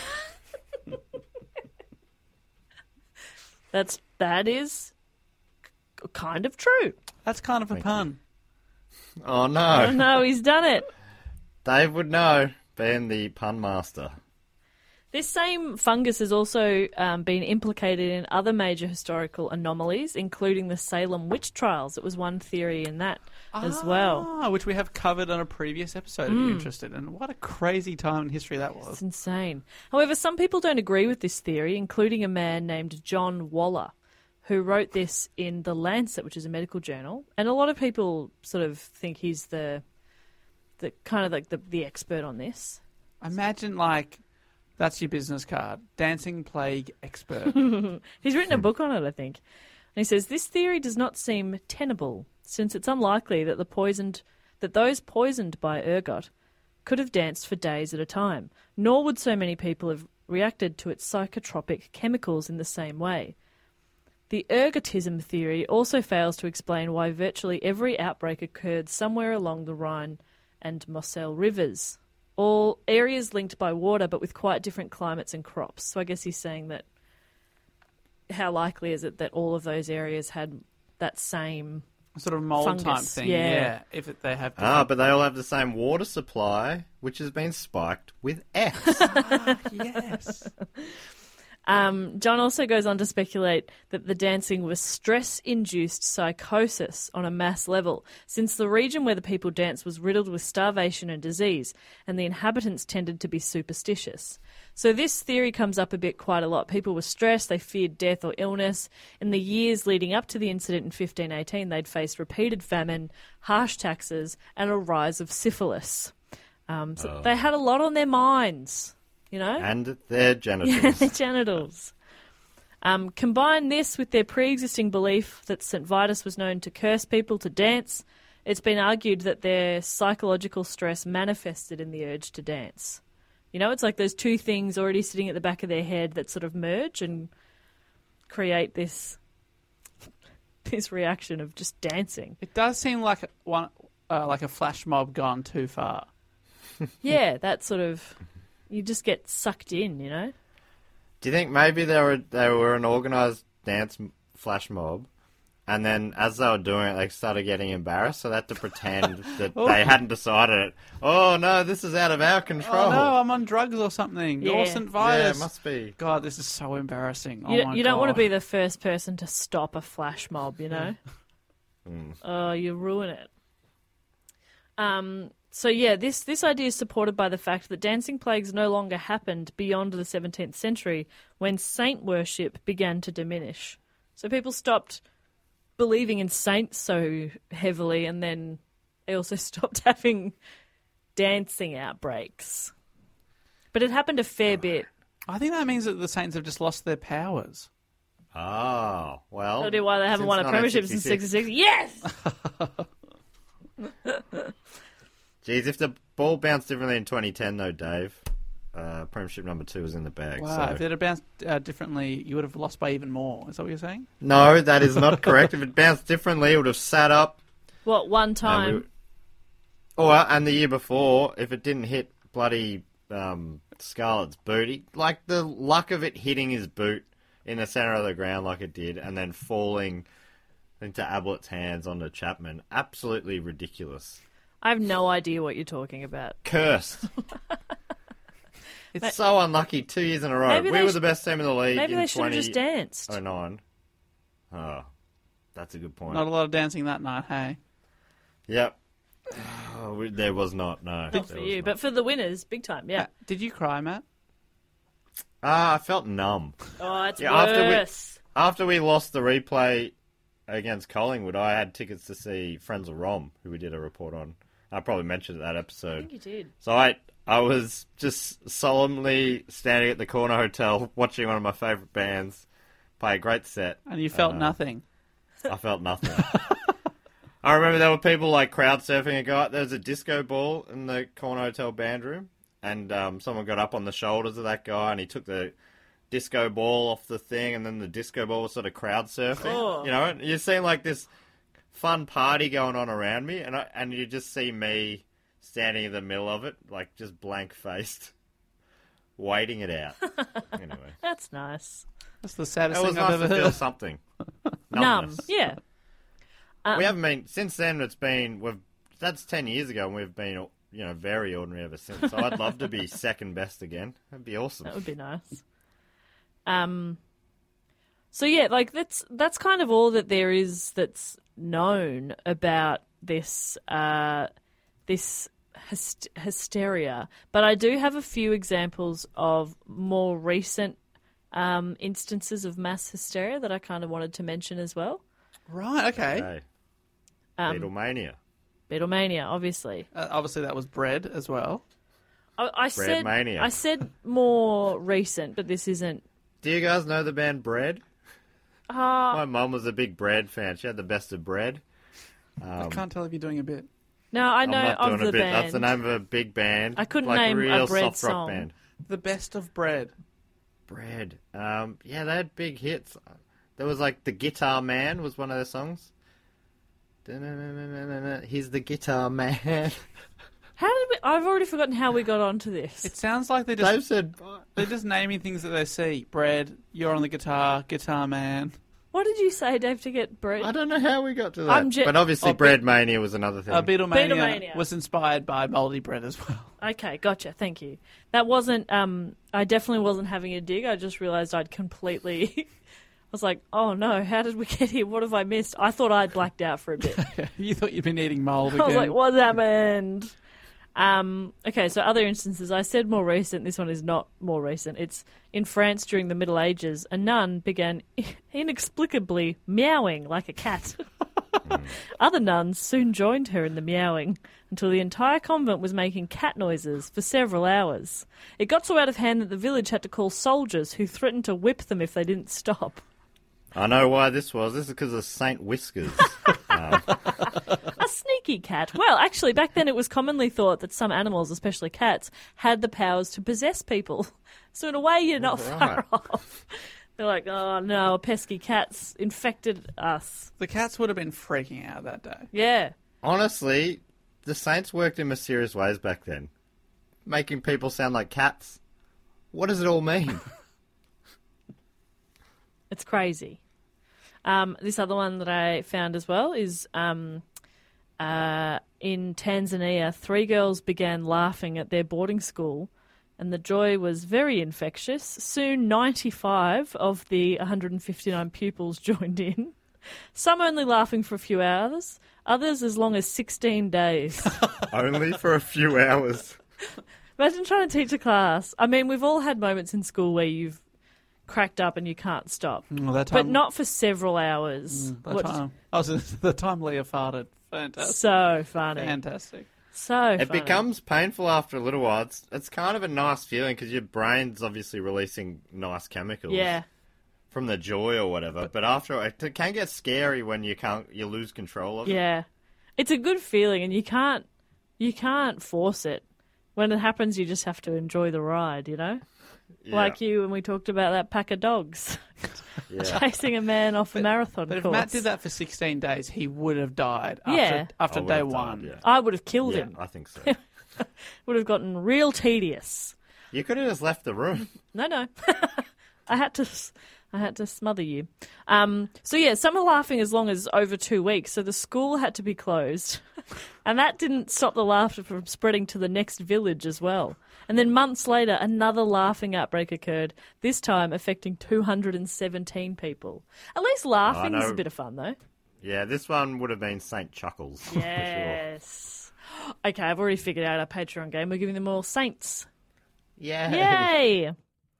That's, that is k- kind of true. That's kind of a pun. Oh, Oh, no. no, he's done it. Dave would know, being the pun master. This same fungus has also um, been implicated in other major historical anomalies, including the Salem witch trials. It was one theory in that as well. Ah, which we have covered on a previous episode if you're interested. And what a crazy time in history that was. It's insane. However, some people don't agree with this theory, including a man named John Waller, who wrote this in The Lancet, which is a medical journal. And a lot of people sort of think he's the the kind of like the, the expert on this. Imagine, like, that's your business card. Dancing plague expert. He's written a book on it, I think. And he says, this theory does not seem tenable, since it's unlikely that the poisoned that those poisoned by ergot could have danced for days at a time, nor would so many people have reacted to its psychotropic chemicals in the same way. The ergotism theory also fails to explain why virtually every outbreak occurred somewhere along the Rhine and Moselle rivers, all areas linked by water but with quite different climates and crops. So I guess he's saying that how likely is it that all of those areas had that same sort of mold fungus? type thing? Yeah. yeah if it, they have. Ah, but they all have the same water supply, which has been spiked with X. ah, yes. Um, John also goes on to speculate that the dancing was stress-induced psychosis on a mass level, since the region where the people danced was riddled with starvation and disease, and the inhabitants tended to be superstitious. So this theory comes up a bit quite a lot. People were stressed, they feared death or illness. In the years leading up to the incident in fifteen eighteen, they'd faced repeated famine, harsh taxes, and a rise of syphilis. Um, so Oh. they had a lot on their minds. You know? And their genitals. Yeah, their genitals. Um, combine this with their pre-existing belief that Saint Vitus was known to curse people to dance. It's been argued that their psychological stress manifested in the urge to dance. You know, it's like those two things already sitting at the back of their head that sort of merge and create this this reaction of just dancing. It does seem like a, one, uh, like a flash mob gone too far. Yeah, that sort of... You just get sucked in, you know? Do you think maybe they were they were an organised dance flash mob, and then as they were doing it, they started getting embarrassed, so they had to pretend that Oh. they hadn't decided it. Oh no, this is out of our control. Oh no, I'm on drugs or something. Yeah. Or Saint Yeah, Vitus. it must be. God, this is so embarrassing. Oh You, my you don't want to God. be the first person to stop a flash mob, you know? Oh, you ruin it. Um. So yeah, this, this idea is supported by the fact that dancing plagues no longer happened beyond the seventeenth century when saint worship began to diminish. So people stopped believing in saints so heavily, and then they also stopped having dancing outbreaks. But it happened a fair bit. I think that means that the Saints have just lost their powers. Oh, well. That'll do why they haven't since won a premiership since nineteen sixty-six. sixty-six. Yes! Geez, if the ball bounced differently in twenty ten, though, Dave, uh, premiership number two was in the bag. Wow, so. if it had bounced uh, differently, you would have lost by even more. Is that what you're saying? No, that is not correct. If it bounced differently, it would have sat up. What, one And time? we- Oh, well, and the year before, if it didn't hit bloody um, Scarlett's boot, he, like the luck of it hitting his boot in the centre of the ground like it did, and then falling into Ablett's hands onto Chapman, absolutely ridiculous. I have no idea what you're talking about. Cursed. It's so unlucky two years in a row. Maybe We they were sh- the best team in the league Maybe in they should have twenty just danced. oh nine. Oh, that's a good point. Not a lot of dancing that night, hey? Yep. Oh, we- there was not, no. Not There for was you, not. but for the winners, big time, yeah. Uh, did you cry, Matt? Ah, I felt numb. Oh, it's Yeah, after we- worse. After we lost the replay against Collingwood, I had tickets to see Friends of Rom, who we did a report on. I probably mentioned that I episode. think you did. So I I was just solemnly standing at the corner hotel watching one of my favourite bands play a great set. And you felt Uh, nothing. I felt nothing. I remember there were people like crowd surfing a guy. There was a disco ball in the corner hotel band room, and um, someone got up on the shoulders of that guy, and he took the disco ball off the thing, and then the disco ball was sort of crowd surfing. Oh. You know, and you seem like this fun party going on around me, and I, and you just see me standing in the middle of it, like just blank faced, waiting it out. Anyway, That's nice. That's the saddest it was thing I've nice ever to feel heard. something. Numb, Numbness. yeah. Um, we haven't been since then. It's been we've that's ten years ago, and we've been you know very ordinary ever since. So I'd love to be second best again. That'd be awesome. That would be nice. Um. So yeah, like that's that's kind of all that there is that's known about this uh, this hyst- hysteria. But I do have a few examples of more recent um, instances of mass hysteria that I kind of wanted to mention as well. Right, okay. Hey, Um, Beatlemania. Beatlemania, obviously. Uh, obviously, that was bread as well. I, I said Breadmania. I said more recent, but this isn't. Do you guys know the band Bread? Uh, My mum was a big Bread fan. She had the best of Bread. I can't tell if you're doing a bit. no, I know I'm not of doing the a bit. band. That's the name of a big band. I couldn't like name a a real Bread soft song. rock band. The best of bread. Bread. Um, yeah, they had big hits. There was like The Guitar Man was one of their songs. He's the Guitar Man. How did we? I've already forgotten how we got onto this. It sounds like they just Dave said, They're just naming things that they see. Bread, you're on the guitar, guitar man. What did you say, Dave, to get bread? I don't know how we got to that. I'm ju- but obviously Oh, Bread Be- Mania was another thing. Uh, Beatlemania, Beatlemania. was inspired by mouldy bread as well. Okay, gotcha. Thank you. That wasn't. Um, I definitely wasn't having a dig. I just realised I'd completely. I was like, "Oh no, how did we get here? What have I missed?" I thought I'd blacked out for a bit. You thought you'd been eating mould again. I was like, "What happened?" Um, okay, so other instances. I said more recent. This one is not more recent. It's in France during the Middle Ages. A nun began inexplicably meowing like a cat. Other nuns soon joined her in the meowing until the entire convent was making cat noises for several hours. It got so out of hand that the village had to call soldiers who threatened to whip them if they didn't stop. I know why this was. This is because of Saint Whiskers. um, A sneaky cat. Well, actually, back then it was commonly thought that some animals, especially cats, had the powers to possess people. So in a way, you're not Right. far off. They're like, oh no, pesky cats infected us. The cats would have been freaking out that day. Yeah. honestly, the Saints worked in mysterious ways back then. Making people sound like cats. What does it all mean? It's crazy. Um, this other one that I found as well is um, uh, in Tanzania, three girls began laughing at their boarding school, and the joy was very infectious. Soon, ninety-five of the one hundred fifty-nine pupils joined in. Some only laughing for a few hours, others as long as sixteen days. Only for a few hours. Imagine trying to teach a class. I mean, we've all had moments in school where you've cracked up and you can't stop. Mm, that But time- not for several hours. Mm, that What- time, I was the time Leah farted. Fantastic. So funny. Fantastic. So It funny. becomes painful after a little while. It's, it's kind of a nice feeling because your brain's obviously releasing nice chemicals. Yeah. From the joy or whatever. But after it can get scary when you can't you lose control of it. Yeah. It's a good feeling and you can't you can't force it. When it happens you just have to enjoy the ride, you know? Yeah. Like you when we talked about that pack of dogs. Yeah. Chasing a man off a marathon But if course. Matt did that for sixteen days, he would have died after, Yeah. after I would day have died, one. yeah. I would have killed Yeah, him. I think so. Would have gotten real tedious. You could have just left the room. No, no. I had to I had to smother you. Um, so, yeah, some are laughing as long as over two weeks. So the school had to be closed. And that didn't stop the laughter from spreading to the next village as well. And then months later, another laughing outbreak occurred, this time affecting two hundred seventeen people. At least laughing I is know. a bit of fun, though. Yeah, this one would have been Saint Chuckles. for sure. Yes. Okay, I've already figured out our Patreon game. We're giving them all saints. Yeah. Yay!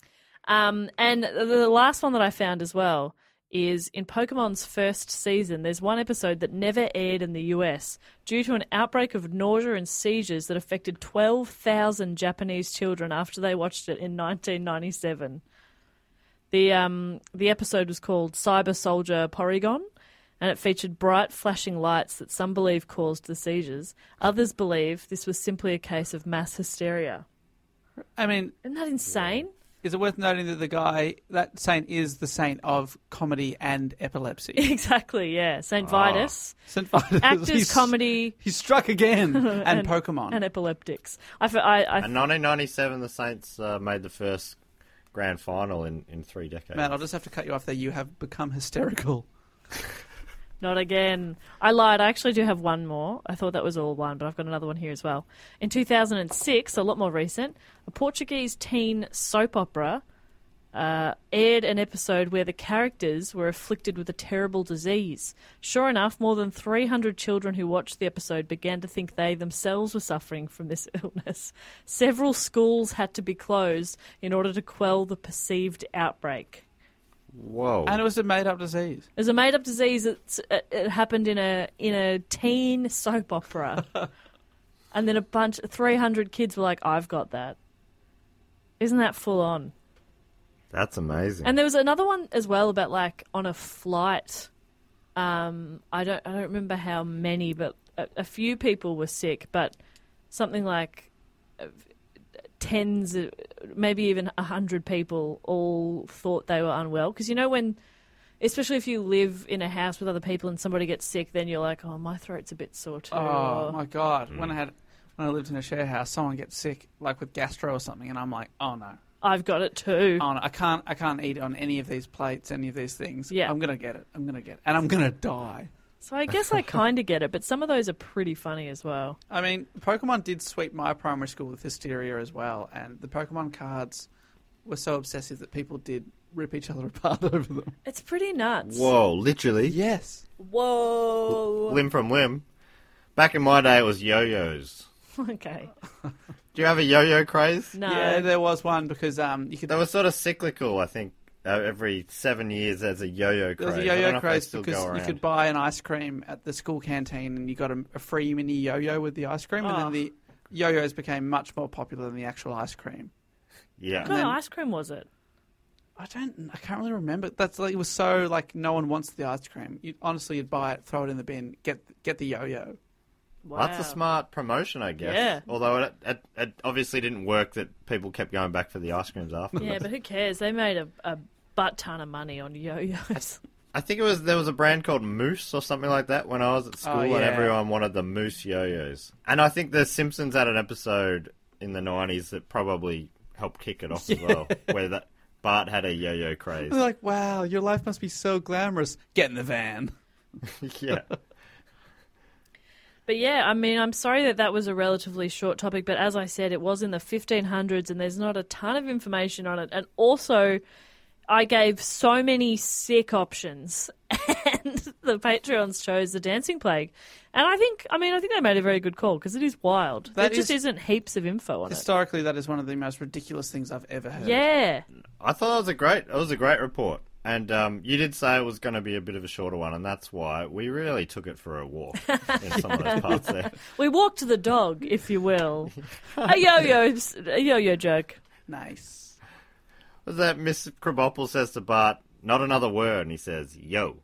Um, and the last one that I found as well is in Pokemon's first season, there's one episode that never aired in the U S due to an outbreak of nausea and seizures that affected twelve thousand Japanese children after they watched it in nineteen ninety-seven. The, um, the episode was called Cyber Soldier Porygon, and it featured bright flashing lights that some believe caused the seizures. Others believe this was simply a case of mass hysteria. I mean, Isn't that insane? is it worth noting that the guy, that saint is the saint of comedy and epilepsy? Exactly, yeah. Saint Vitus. Saint Vitus. Actors, He's- comedy. He struck again. And, Pokemon. And epileptics. I, fe- I, I, In nineteen ninety-seven, the Saints uh, made the first grand final in, in three decades. Matt, I'll just have to cut you off there. You have become hysterical. Not again. I lied. I actually do have one more. I thought that was all one, but I've got another one here as well. In two thousand six, a lot more recent, a Portuguese teen soap opera uh, aired an episode where the characters were afflicted with a terrible disease. Sure enough, more than three hundred children who watched the episode began to think they themselves were suffering from this illness. Several schools had to be closed in order to quell the perceived outbreak. Whoa. And it was a made-up disease. It was a made-up disease. It's, it, it happened in a in a teen soap opera, and then a bunch, three hundred kids were like, "I've got that." Isn't that full on? That's amazing. And there was another one as well about like on a flight. Um, I don't I don't remember how many, but a, a few people were sick. But something like uh, tens, of- maybe even a hundred people all thought they were unwell. Because you know when, especially if you live in a house with other people and somebody gets sick, then you're like, oh, my throat's a bit sore too. Oh, or- my God. When I had when I lived in a share house, someone gets sick, like with gastro or something, and I'm like, oh, no. I've got it too. Oh, no, I can't. I can't eat on any of these plates, any of these things. Yeah. I'm gonna get it. I'm gonna get it, and I'm gonna die. So I guess I kind of get it, but some of those are pretty funny as well. I mean, Pokemon did sweep my primary school with hysteria as well, and the Pokemon cards were so obsessive that people did rip each other apart over them. It's pretty nuts. Whoa, literally? Yes. Whoa. Limb from limb. Back in my day, it was yo-yos. Okay. Do you have a yo-yo craze? No. Yeah, there was one because um, you could. That was sort of cyclical, I think. Uh, every seven years, there's a yo-yo There craze. was a I don't know yo-yo if they craze still because go you around. could buy an ice cream at the school canteen and you got a, a free mini yo-yo with the ice cream, and Oh. then the yo-yos became much more popular than the actual ice cream. Yeah. What kind then- of ice cream was it? I don't. I can't really remember. That's like it was so like no one wants the ice cream. You honestly, you'd buy it, throw it in the bin, get get the yo-yo. Wow. Well, that's a smart promotion, I guess. Yeah. Although it, it, it obviously didn't work that people kept going back for the ice creams after. Yeah, but who cares? They made a, a butt ton of money on yo-yos. I think it was there was a brand called Moose or something like that when I was at school, Oh, and yeah. everyone wanted the Moose yo-yos. And I think The Simpsons had an episode in the nineties that probably helped kick it off as well, where that Bart had a yo-yo craze. They're like, wow, your life must be so glamorous. Get in the van. Yeah. But yeah, I mean, I'm sorry that that was a relatively short topic, but as I said, it was in the fifteen hundreds and there's not a ton of information on it. And also, I gave so many sick options and the Patreons chose the Dancing Plague. And I think, I mean, I think they made a very good call because it is wild. That there just is- isn't heaps of info on Historically, that is one of the most ridiculous things I've ever heard. it. Yeah. I thought it was a great it was a great report. And um, you did say it was going to be a bit of a shorter one, and that's why we really took it for a walk in some of those parts there. We walked the dog, if you will. a yo-yo, a yo-yo joke. Nice. Was that Miss Krabappel says to Bart, not another word, and he says, yo.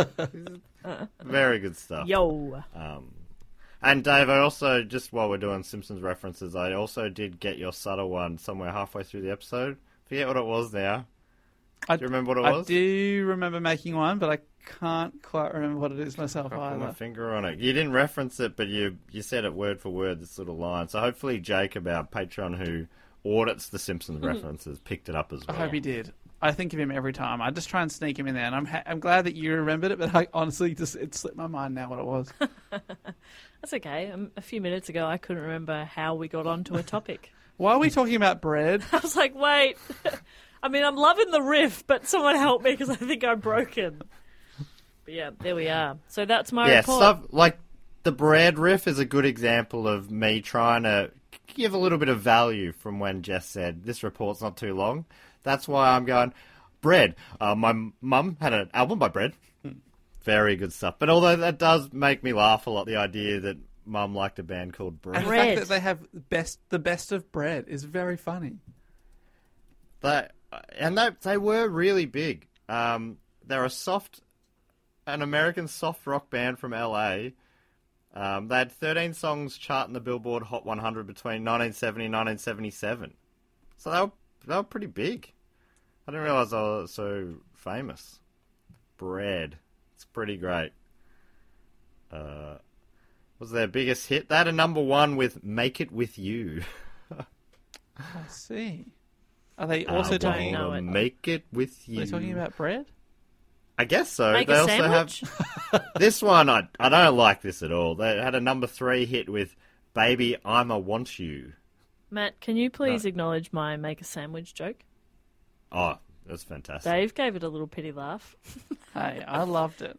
Very good stuff. Yo. Um, and Dave, I also, just while we're doing Simpsons references, I also did get your subtle one somewhere halfway through the episode. Forget what it was now. I, Do you remember what it I was? do remember making one, but I can't quite remember what it is myself I put my either. finger on it. You didn't reference it, but you you said it word for word, this little line. So hopefully Jacob, our Patreon, who audits the Simpsons references, picked it up as I well. hope he did. I think of him every time. I just try and sneak him in there, and I'm ha- I'm glad that you remembered it, but I honestly just it slipped my mind now what it was. That's okay. Um, a few minutes ago, I couldn't remember how we got onto a topic. Why are we talking about bread? I was like, wait. I mean, I'm loving the riff, but someone help me because I think I'm broken. But yeah, there we are. So that's my yeah, report. stuff like the bread riff is a good example of me trying to give a little bit of value from when Jess said this report's not too long. That's why I'm going bread. Uh, my mum had an album by Bread. Very good stuff. But although that does make me laugh a lot, the idea that mum liked a band called Bread. And the Bread. fact that they have best the best of bread is very funny. They, and they, they were really big. Um, they're a soft, an American soft rock band from L A. Um, they had thirteen songs chart in the Billboard Hot one hundred between nineteen seventy and nineteen seventy-seven. So they were, they were pretty big. I didn't realise they were so famous. Bread. It's pretty great. Uh, was their biggest hit? They had a number one with Make It With You. I see. Are they also I talking? know wanna it. Make It With You. Are they talking about bread? I guess so. Make they a also sandwich? have this one. I I don't like this at all. They had a number three hit with "Baby, I'ma Want You." Matt, can you please acknowledge my make a sandwich joke? Oh, that's fantastic. Dave gave it a little pity laugh. Hey, I loved it.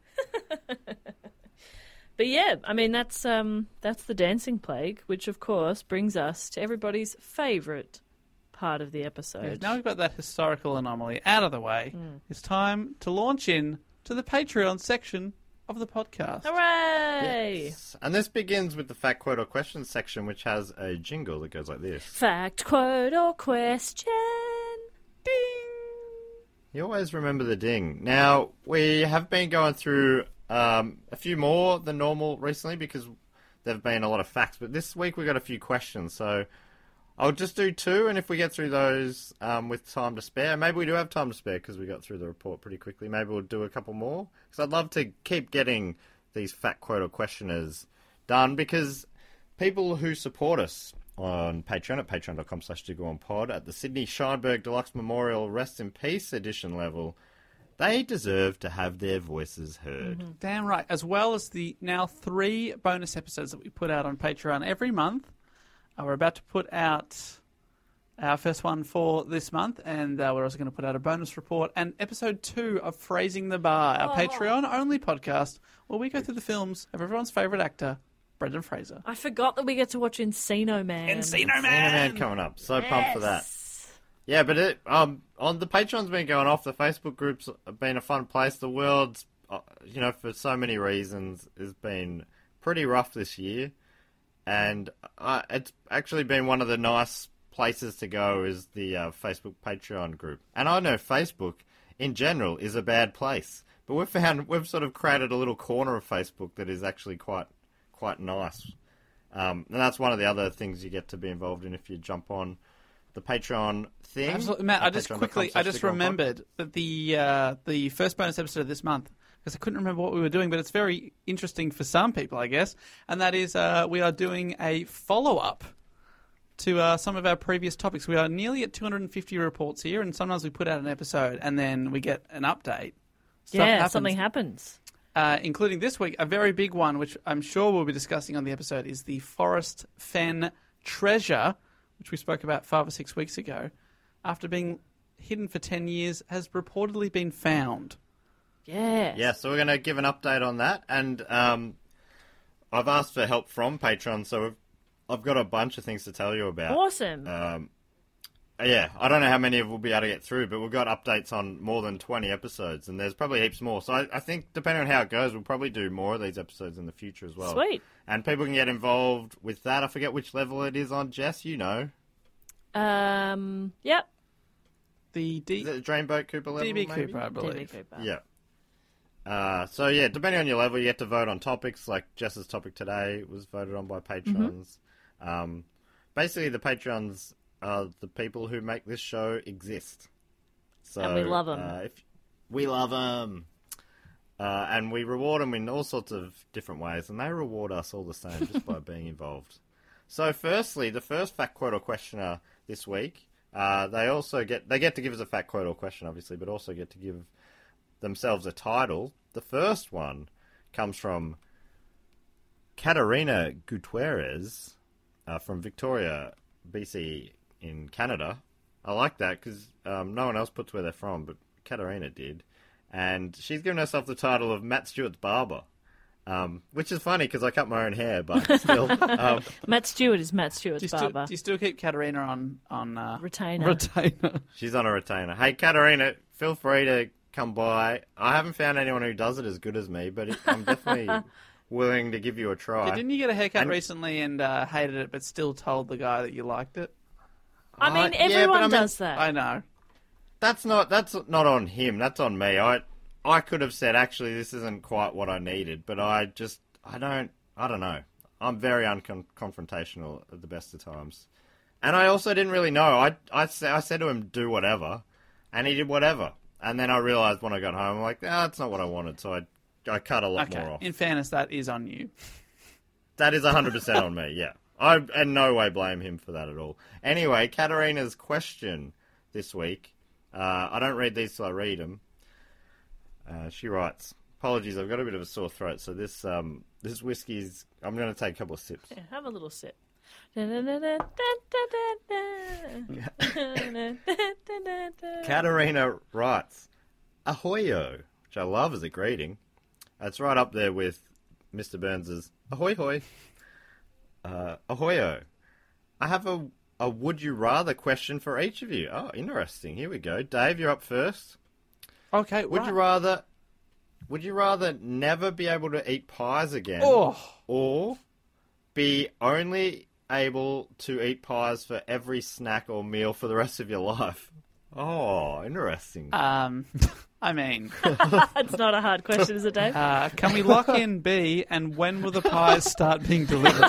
But yeah, I mean that's um that's the Dancing Plague, which of course brings us to everybody's favourite part of the episode. Now we've got that historical anomaly out of the way. Hmm. It's time to launch in to the Patreon section of the podcast. Hooray! Yes. And this begins with the fact, quote, or question section, which has a jingle that goes like this. Fact, quote, or question. Ding! You always remember the ding. Now, we have been going through um, a few more than normal recently because there have been a lot of facts, but this week we got a few questions, so I'll just do two, and if we get through those um, with time to spare, maybe we do have time to spare because we got through the report pretty quickly, maybe we'll do a couple more, because I'd love to keep getting these fact, quote, or questioners done, because people who support us on Patreon at patreon.com slash pod at the Sydney Scheinberg Deluxe Memorial Rest in Peace edition level, they deserve to have their voices heard. Mm-hmm. Damn right. As well as the now three bonus episodes that we put out on Patreon every month. Uh, we're about to put out our first one for this month, and uh, we're also going to put out a bonus report and episode two of Phrasing the Bar, our oh. Patreon-only podcast where we go through the films of everyone's favourite actor, Brendan Fraser. I forgot that we get to watch Encino Man. Encino Man! Encino Man coming up. So yes. pumped for that. Yeah, but it, um, on the Patreon's been going off. The Facebook groups have been a fun place. The world's, uh, you know, for so many reasons, has been pretty rough this year. And uh, it's actually been one of the nice places to go is the uh, Facebook Patreon group. And I know Facebook, in general, is a bad place. But we've found, we've sort of created a little corner of Facebook that is actually quite quite nice. Um, and that's one of the other things you get to be involved in if you jump on the Patreon thing. Absolutely. Matt, I just quickly, I just remembered that the uh, the first bonus episode of this month, because I couldn't remember what we were doing, but it's very interesting for some people, I guess, and that is uh, we are doing a follow-up to uh, some of our previous topics. We are nearly at two hundred fifty reports here, and sometimes we put out an episode and then we get an update. Stuff yeah, happens. something happens. Uh, including this week, a very big one, which I'm sure we'll be discussing on the episode, is the Forrest Fenn treasure, which we spoke about five or six weeks ago, after being hidden for ten years, has reportedly been found. Yeah. Yeah, so we're going to give an update on that. And um, I've asked for help from Patreon, so we've, I've got a bunch of things to tell you about. Awesome. Um, yeah, I don't know how many of we'll be able to get through, but we've got updates on more than twenty episodes, and there's probably heaps more. So I, I think, depending on how it goes, we'll probably do more of these episodes in the future as well. Sweet. And people can get involved with that. I forget which level it is on, Jess, you know. Um, yep. The D- is it the Dreamboat Cooper level, D B maybe? Cooper, I believe. D B Cooper. Yeah. Uh, so, yeah, depending on your level, you get to vote on topics. Like Jess's topic today was voted on by Patrons. Mm-hmm. Um, basically, the Patrons are the people who make this show exist. So, and we love them. Uh, if, we love them. Uh, and we reward them in all sorts of different ways, and they reward us all the same just by being involved. So, firstly, the first fact, quote, or questioner this week, uh, they also get they get to give us a fact, quote, or question, obviously, but also get to give themselves a title. The first one comes from Katarina Gutierrez uh, from Victoria, B C in Canada. I like that because um, no one else puts where they're from, but Katarina did. And she's given herself the title of Matt Stewart's barber, um, which is funny because I cut my own hair, but still. Um, Matt Stewart is Matt Stewart's do barber. Still, do you still keep Katarina on, on uh, retainer? Retainer. She's on a retainer. Hey, Katarina, feel free to come by. I haven't found anyone who does it as good as me, but I'm definitely willing to give you a try. Yeah, didn't you get a haircut and, recently and uh, hated it, but still told the guy that you liked it? I mean, uh, everyone yeah, I mean, does that. I know. That's not that's not on him. That's on me. I I could have said, actually, this isn't quite what I needed, but I just I don't I don't know. I'm very unconfrontational at the best of times, and I also didn't really know. I I, I said to him, do whatever, and he did whatever. And then I realised when I got home, I'm like, ah, that's not what I wanted. So I I cut a lot okay. more off. In fairness, that is on you. That is one hundred percent on me, yeah. I in no way blame him for that at all. Anyway, Katarina's question this week. Uh, I don't read these till I read them. Uh, she writes, apologies, I've got a bit of a sore throat, so this um, this whiskey's... I'm going to take a couple of sips. Yeah, have a little sip. Katarina writes, ahoyo, which I love as a greeting. It's right up there with Mister Burns's ahoy hoy. Uh, ahoyo. I have a, a would you rather question for each of you. Oh, interesting. Here we go. Dave, you're up first. Okay, Would right. you rather would you rather never be able to eat pies again Oh. or be only able to eat pies for every snack or meal for the rest of your life? Oh, interesting. Um, I mean... It's not a hard question, is it, Dave? Uh, can we lock in B, and when will the pies start being delivered?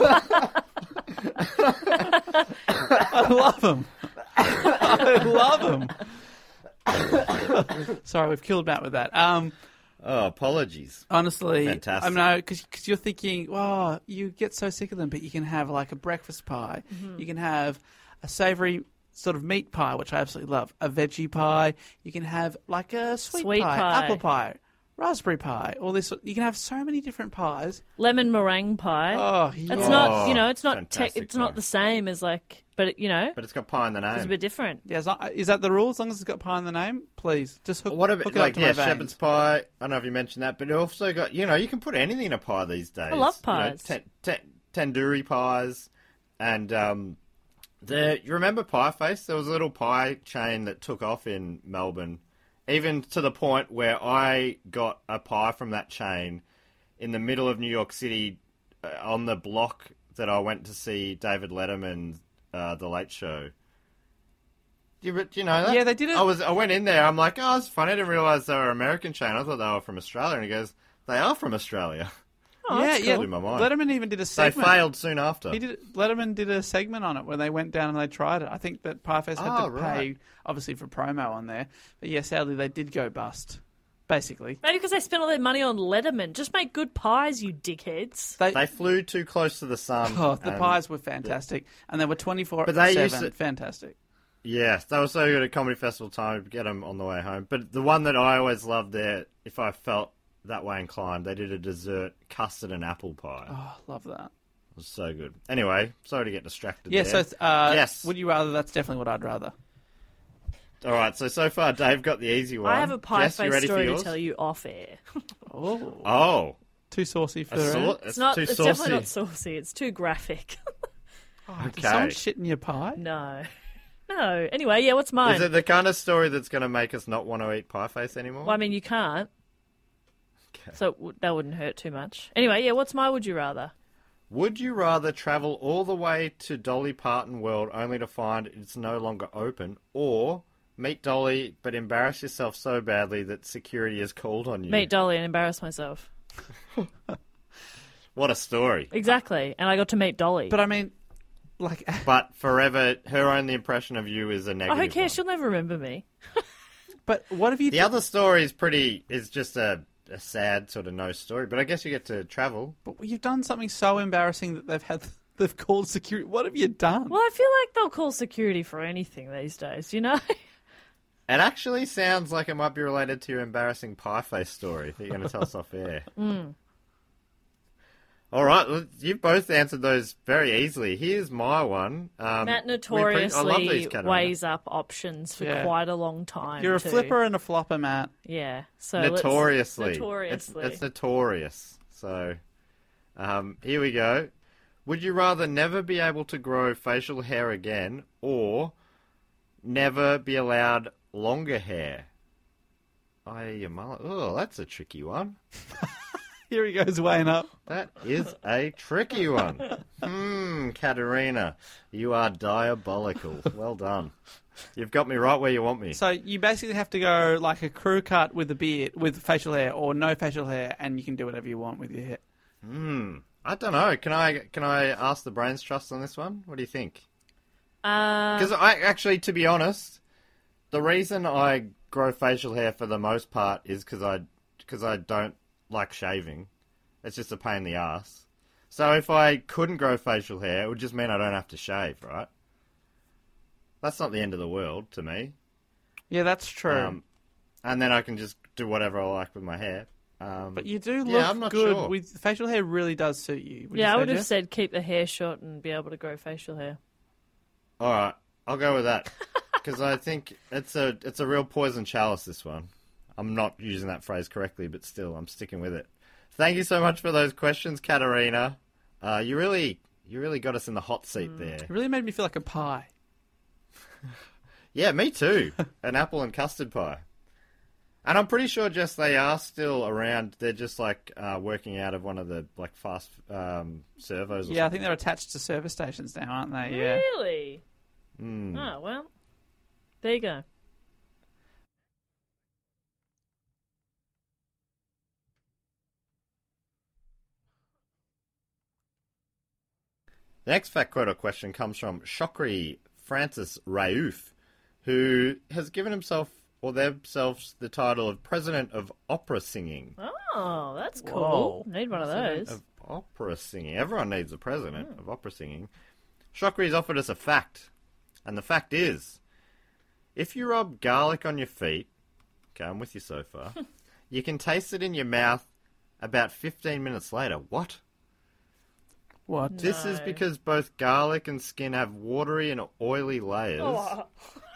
I love them. I love them. Sorry, we've killed Matt with that. Um, Oh, apologies. Honestly, Fantastic. I know, because you're thinking, oh, you get so sick of them, but you can have like a breakfast pie. Mm-hmm. You can have a savoury sort of meat pie, which I absolutely love. A veggie pie. You can have like a sweet, Sweet pie, pie. apple pie, raspberry pie. All this. You can have so many different pies. Lemon meringue pie. Oh, yeah. It's not, you know, it's not, te- Fantastic it's not pie. the same as like, but it, you know, But it's got pie in the name. it's a bit different. Yeah, it's not, is that the rule? As long as it's got pie in the name, please just hook, What about, hook it like, up to yeah, my veins. shepherd's pie. I don't know if you mentioned that, but it also got, you know, you can put anything in a pie these days. I love You know, pies. ten- ten- tandoori pies. And um, the, you remember Pie Face? There was a little pie chain that took off in Melbourne, even to the point where I got a pie from that chain in the middle of New York City uh, on the block that I went to see David Letterman, uh, The Late Show. Do you, do you know that? Yeah, they did it- I was. I went in there. I'm like, oh, it's funny. I didn't realise they were an American chain. I thought they were from Australia. And he goes, they are from Australia. Oh, yeah, that's yeah. cool. Blew my mind. Letterman even did a They segment. failed soon after. He did. Letterman did a segment on it where they went down and they tried it. I think that Piefest had Oh, to pay, right. obviously, for promo on there. But yeah, sadly, they did go bust, basically. Maybe because they spent all their money on Letterman. Just make good pies, you dickheads. They, They flew too close to the sun. oh, the and- pies were fantastic. And they were twenty-four But they seven. used to- Fantastic. Yeah, they were so good at Comedy Festival time to get them on the way home. But the one that I always loved there, if I felt that way inclined, they did a dessert custard and apple pie. Oh, love that. It was so good. Anyway, sorry to get distracted Yeah, there. so uh, yes. would you rather? That's definitely what I'd rather. All right, so so far Dave got the easy one. I have a pie Jess, you face ready for story to yours? tell you off air. Oh, Oh, too saucy for a the sau- It's not. too It's saucy. definitely not saucy. It's too graphic. Did Okay. someone shit in your pie? no, no. Anyway, yeah. What's mine? Is it the kind of story that's going to make us not want to eat pie face anymore? Well, I mean, you can't. Okay. So it w- that wouldn't hurt too much. Anyway, yeah. What's my would you rather? Would you rather travel all the way to Dolly Parton World only to find it's no longer open, or meet Dolly but embarrass yourself so badly that security is called on you? Meet Dolly and embarrass myself. What a story. Exactly. And I got to meet Dolly. But I mean, like, But forever, her only impression of you is a oh, negative who cares? one. She'll never remember me. but what have you? The other story is pretty, is just a, a sad sort of no story, but I guess you get to travel. But you've done something so embarrassing that they've had. They've called security. What have you done? Well, I feel like they'll call security for anything these days. You know. It actually sounds like it might be related to your embarrassing pie face story that you're going to tell us off air. Mm. All right, well, you've both answered those very easily. Here's my one. Um, Matt we pre- I love these, notoriously Katarina. weighs up options for Yeah. quite a long time. You're a too. flipper and a flopper, Matt. Yeah. So let's- Notoriously. notoriously. It's, it's notorious. So, um, here we go. Would you rather never be able to grow facial hair again, or never be allowed longer hair? Oh, your mullet. Oh, that's a tricky one. Here he goes, weighing up. That is a tricky one. Hmm, Katerina, you are diabolical. Well done. You've got me right where you want me. So you basically have to go like a crew cut with a beard, with facial hair, or no facial hair, and you can do whatever you want with your hair. Hmm. I don't know. Can I can I ask the brains trust on this one? What do you think? Uh, Because I actually, to be honest, the reason I grow facial hair for the most part is because I because I don't like shaving. It's just a pain in the ass. So if I couldn't grow facial hair, it would just mean I don't have to shave, right? That's not the end of the world to me. Yeah, that's true. Um, and then I can just do whatever I like with my hair. Um, but you do look yeah, I'm not good sure. with facial hair. Really does suit you. Would yeah, you I say, would have Jess? said keep the hair short and be able to grow facial hair. All right, I'll go with that because I think it's a it's a real poison chalice. This one, I'm not using that phrase correctly, but still, I'm sticking with it. Thank you so much for those questions, Katerina. Uh, you really you really got us in the hot seat It there. really made me feel like a pie. Yeah, me too. An apple and custard pie. And I'm pretty sure, Jess, they are still around. They're just like uh, working out of one of the like fast um, servos. Or Yeah, I something. think they're attached to service stations now, aren't they? Yeah. Really? Mm. Oh well. There you go. The next fact quote or question comes from Shokri Francis Raouf, who has given himself for themselves the title of President of Opera Singing. Oh, that's cool. Whoa. Need one of President those. of Opera Singing. Everyone needs a president mm. of opera singing. Shockery's offered us a fact. And the fact is, if you rub garlic on your feet, okay, I'm with you so far, you can taste it in your mouth about fifteen minutes later. What? What? This No. is because both garlic and skin have watery and oily layers Oh.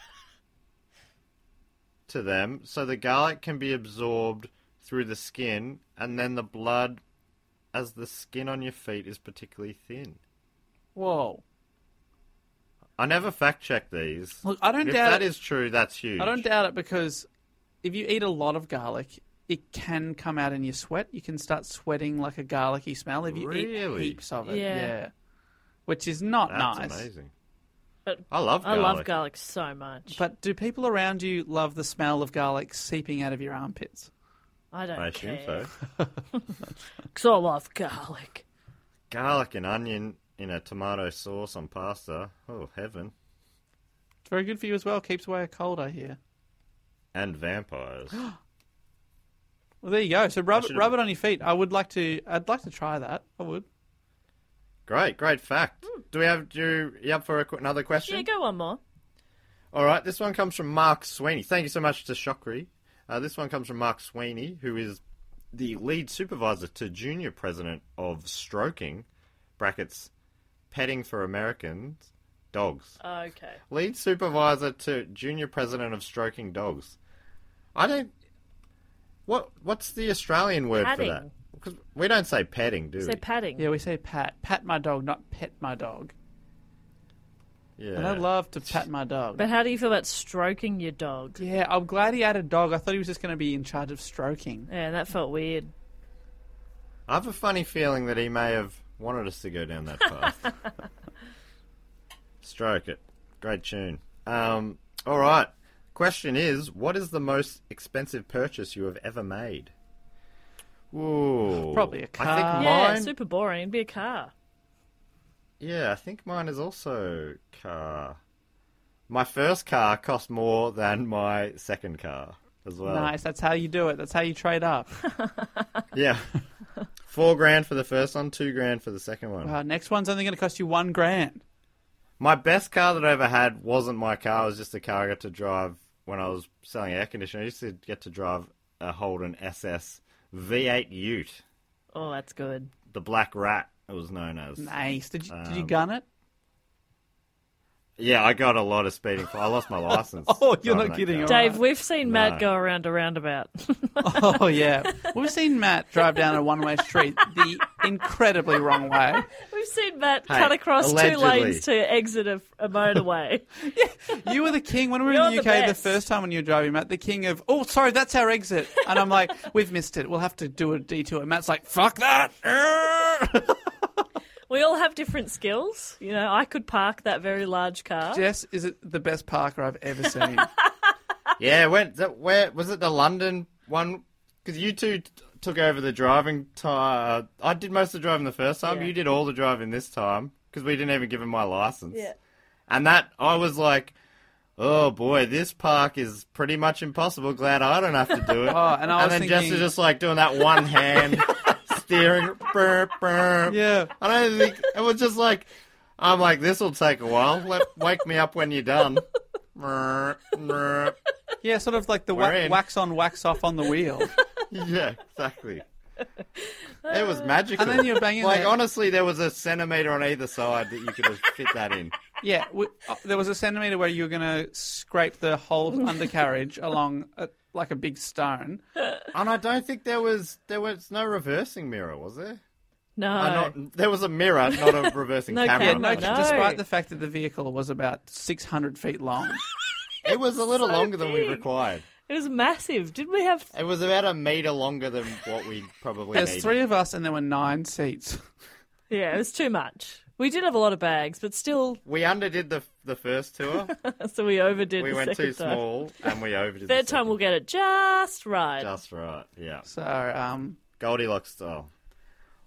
to them, so the garlic can be absorbed through the skin, and then the blood, as the skin on your feet is particularly thin. Whoa. I never fact-check these. Look, I don't if doubt that it. is true, that's huge. I don't doubt it because if you eat a lot of garlic, it can come out in your sweat. You can start sweating like a garlicky smell if you Really? eat heaps of it. Yeah. Yeah. Which is not That's nice. amazing. But I love I garlic. love garlic so much. But do people around you love the smell of garlic seeping out of your armpits? I don't I assume care. so. Because I love garlic. Garlic and onion in a tomato sauce on pasta. Oh, heaven. It's very good for you as well. Keeps away a cold, I hear. And vampires. Well, there you go. So rub, should've- rub it on your feet. I would like to. I'd like to try that. I would. Great, great fact. Do we have do you up for a, qu- another question? Yeah, go one more. All right, this one comes from Mark Sweeney. Thank you so much to Shockery. Uh, this one comes from Mark Sweeney, who is the lead supervisor to junior president of Stroking, brackets, petting for Americans, dogs. Okay. Lead supervisor to junior president of Stroking Dogs. I don't... What What's the Australian word Patting. for that? Because we don't say petting, do Say we? patting. Yeah, we say pat. Pat my dog, not pet my dog. Yeah. And I love to pat my dog. But how do you feel about stroking your dog? Yeah, I'm glad he had a dog. I thought he was just going to be in charge of stroking. Yeah, that felt weird. I have a funny feeling that he may have wanted us to go down that path. Stroke it. Great tune. Um, all right. Question is, what is the most expensive purchase you have ever made? Ooh. Probably a I car. think Yeah, mine... super boring. It'd be a car. Yeah, I think mine is also car. My first car cost more than my second car as well. Nice. That's how you do it. That's how you trade up. Yeah. Four grand for the first one, two grand for the second one. Wow, next one's only going to cost you one grand. My best car that I ever had wasn't my car. It was just a car I got to drive when I was selling air conditioning. I used to get to drive a Holden S S V eight Ute. Oh, that's good. The Black Rat, it was known as. Nice. Did you, did you Um, gun it? Yeah, I got a lot of speeding. I lost my license. Oh, you're driving not that kidding, car. Dave, we've seen Matt No. go around a roundabout. Oh, yeah. We've seen Matt drive down a one-way street the incredibly wrong way. We've seen Matt Hey, cut across allegedly. two lanes to exit a, a motorway. You were the king. When we were You're in the U the K the, best. first time when you were driving, Matt, the king of, oh, sorry, that's our exit. And I'm like, we've missed it. We'll have to do a detour. And Matt's like, fuck that. We all have different skills. You know, I could park that very large car. Jess is it the best parker I've ever seen. Yeah, when, that, where was it the London one? Because you two t- took over the driving time. Uh, I did most of the driving the first time. Yeah. You did all the driving this time because we didn't even give him my license. Yeah. And that, I was like, oh boy, this park is pretty much impossible. Glad I don't have to do it. Oh, and I was then thinking- Jess was just like doing that one hand steering. Burp, burp. Yeah. I don't think, it was just like, I'm like, this will take a while. Let, wake me up when you're done. Burp, burp. Yeah, sort of like the We're wa- in. wax on, wax off on the wheel. Yeah, exactly. It was magical. And then you're banging Like, there. honestly, there was a centimetre on either side that you could have fit that in. Yeah, we, uh, there was a centimetre where you were going to scrape the whole undercarriage along a, like a big stone. And I don't think there was there was no reversing mirror, was there? No. Uh, not, there was a mirror, not a reversing No camera. Yeah, camera. no, No. despite the fact that the vehicle was about six hundred feet long. It was a little So longer than we big. required. It was massive. Did we have... It was about a metre longer than what we probably There's needed. three of us and there were nine seats. Yeah, it was too much. We did have a lot of bags, but still, We underdid the the first tour. so we overdid We the went second too time. small, and we overdid Third the time we'll get it just right. Just right, yeah. So, um, Goldilocks style.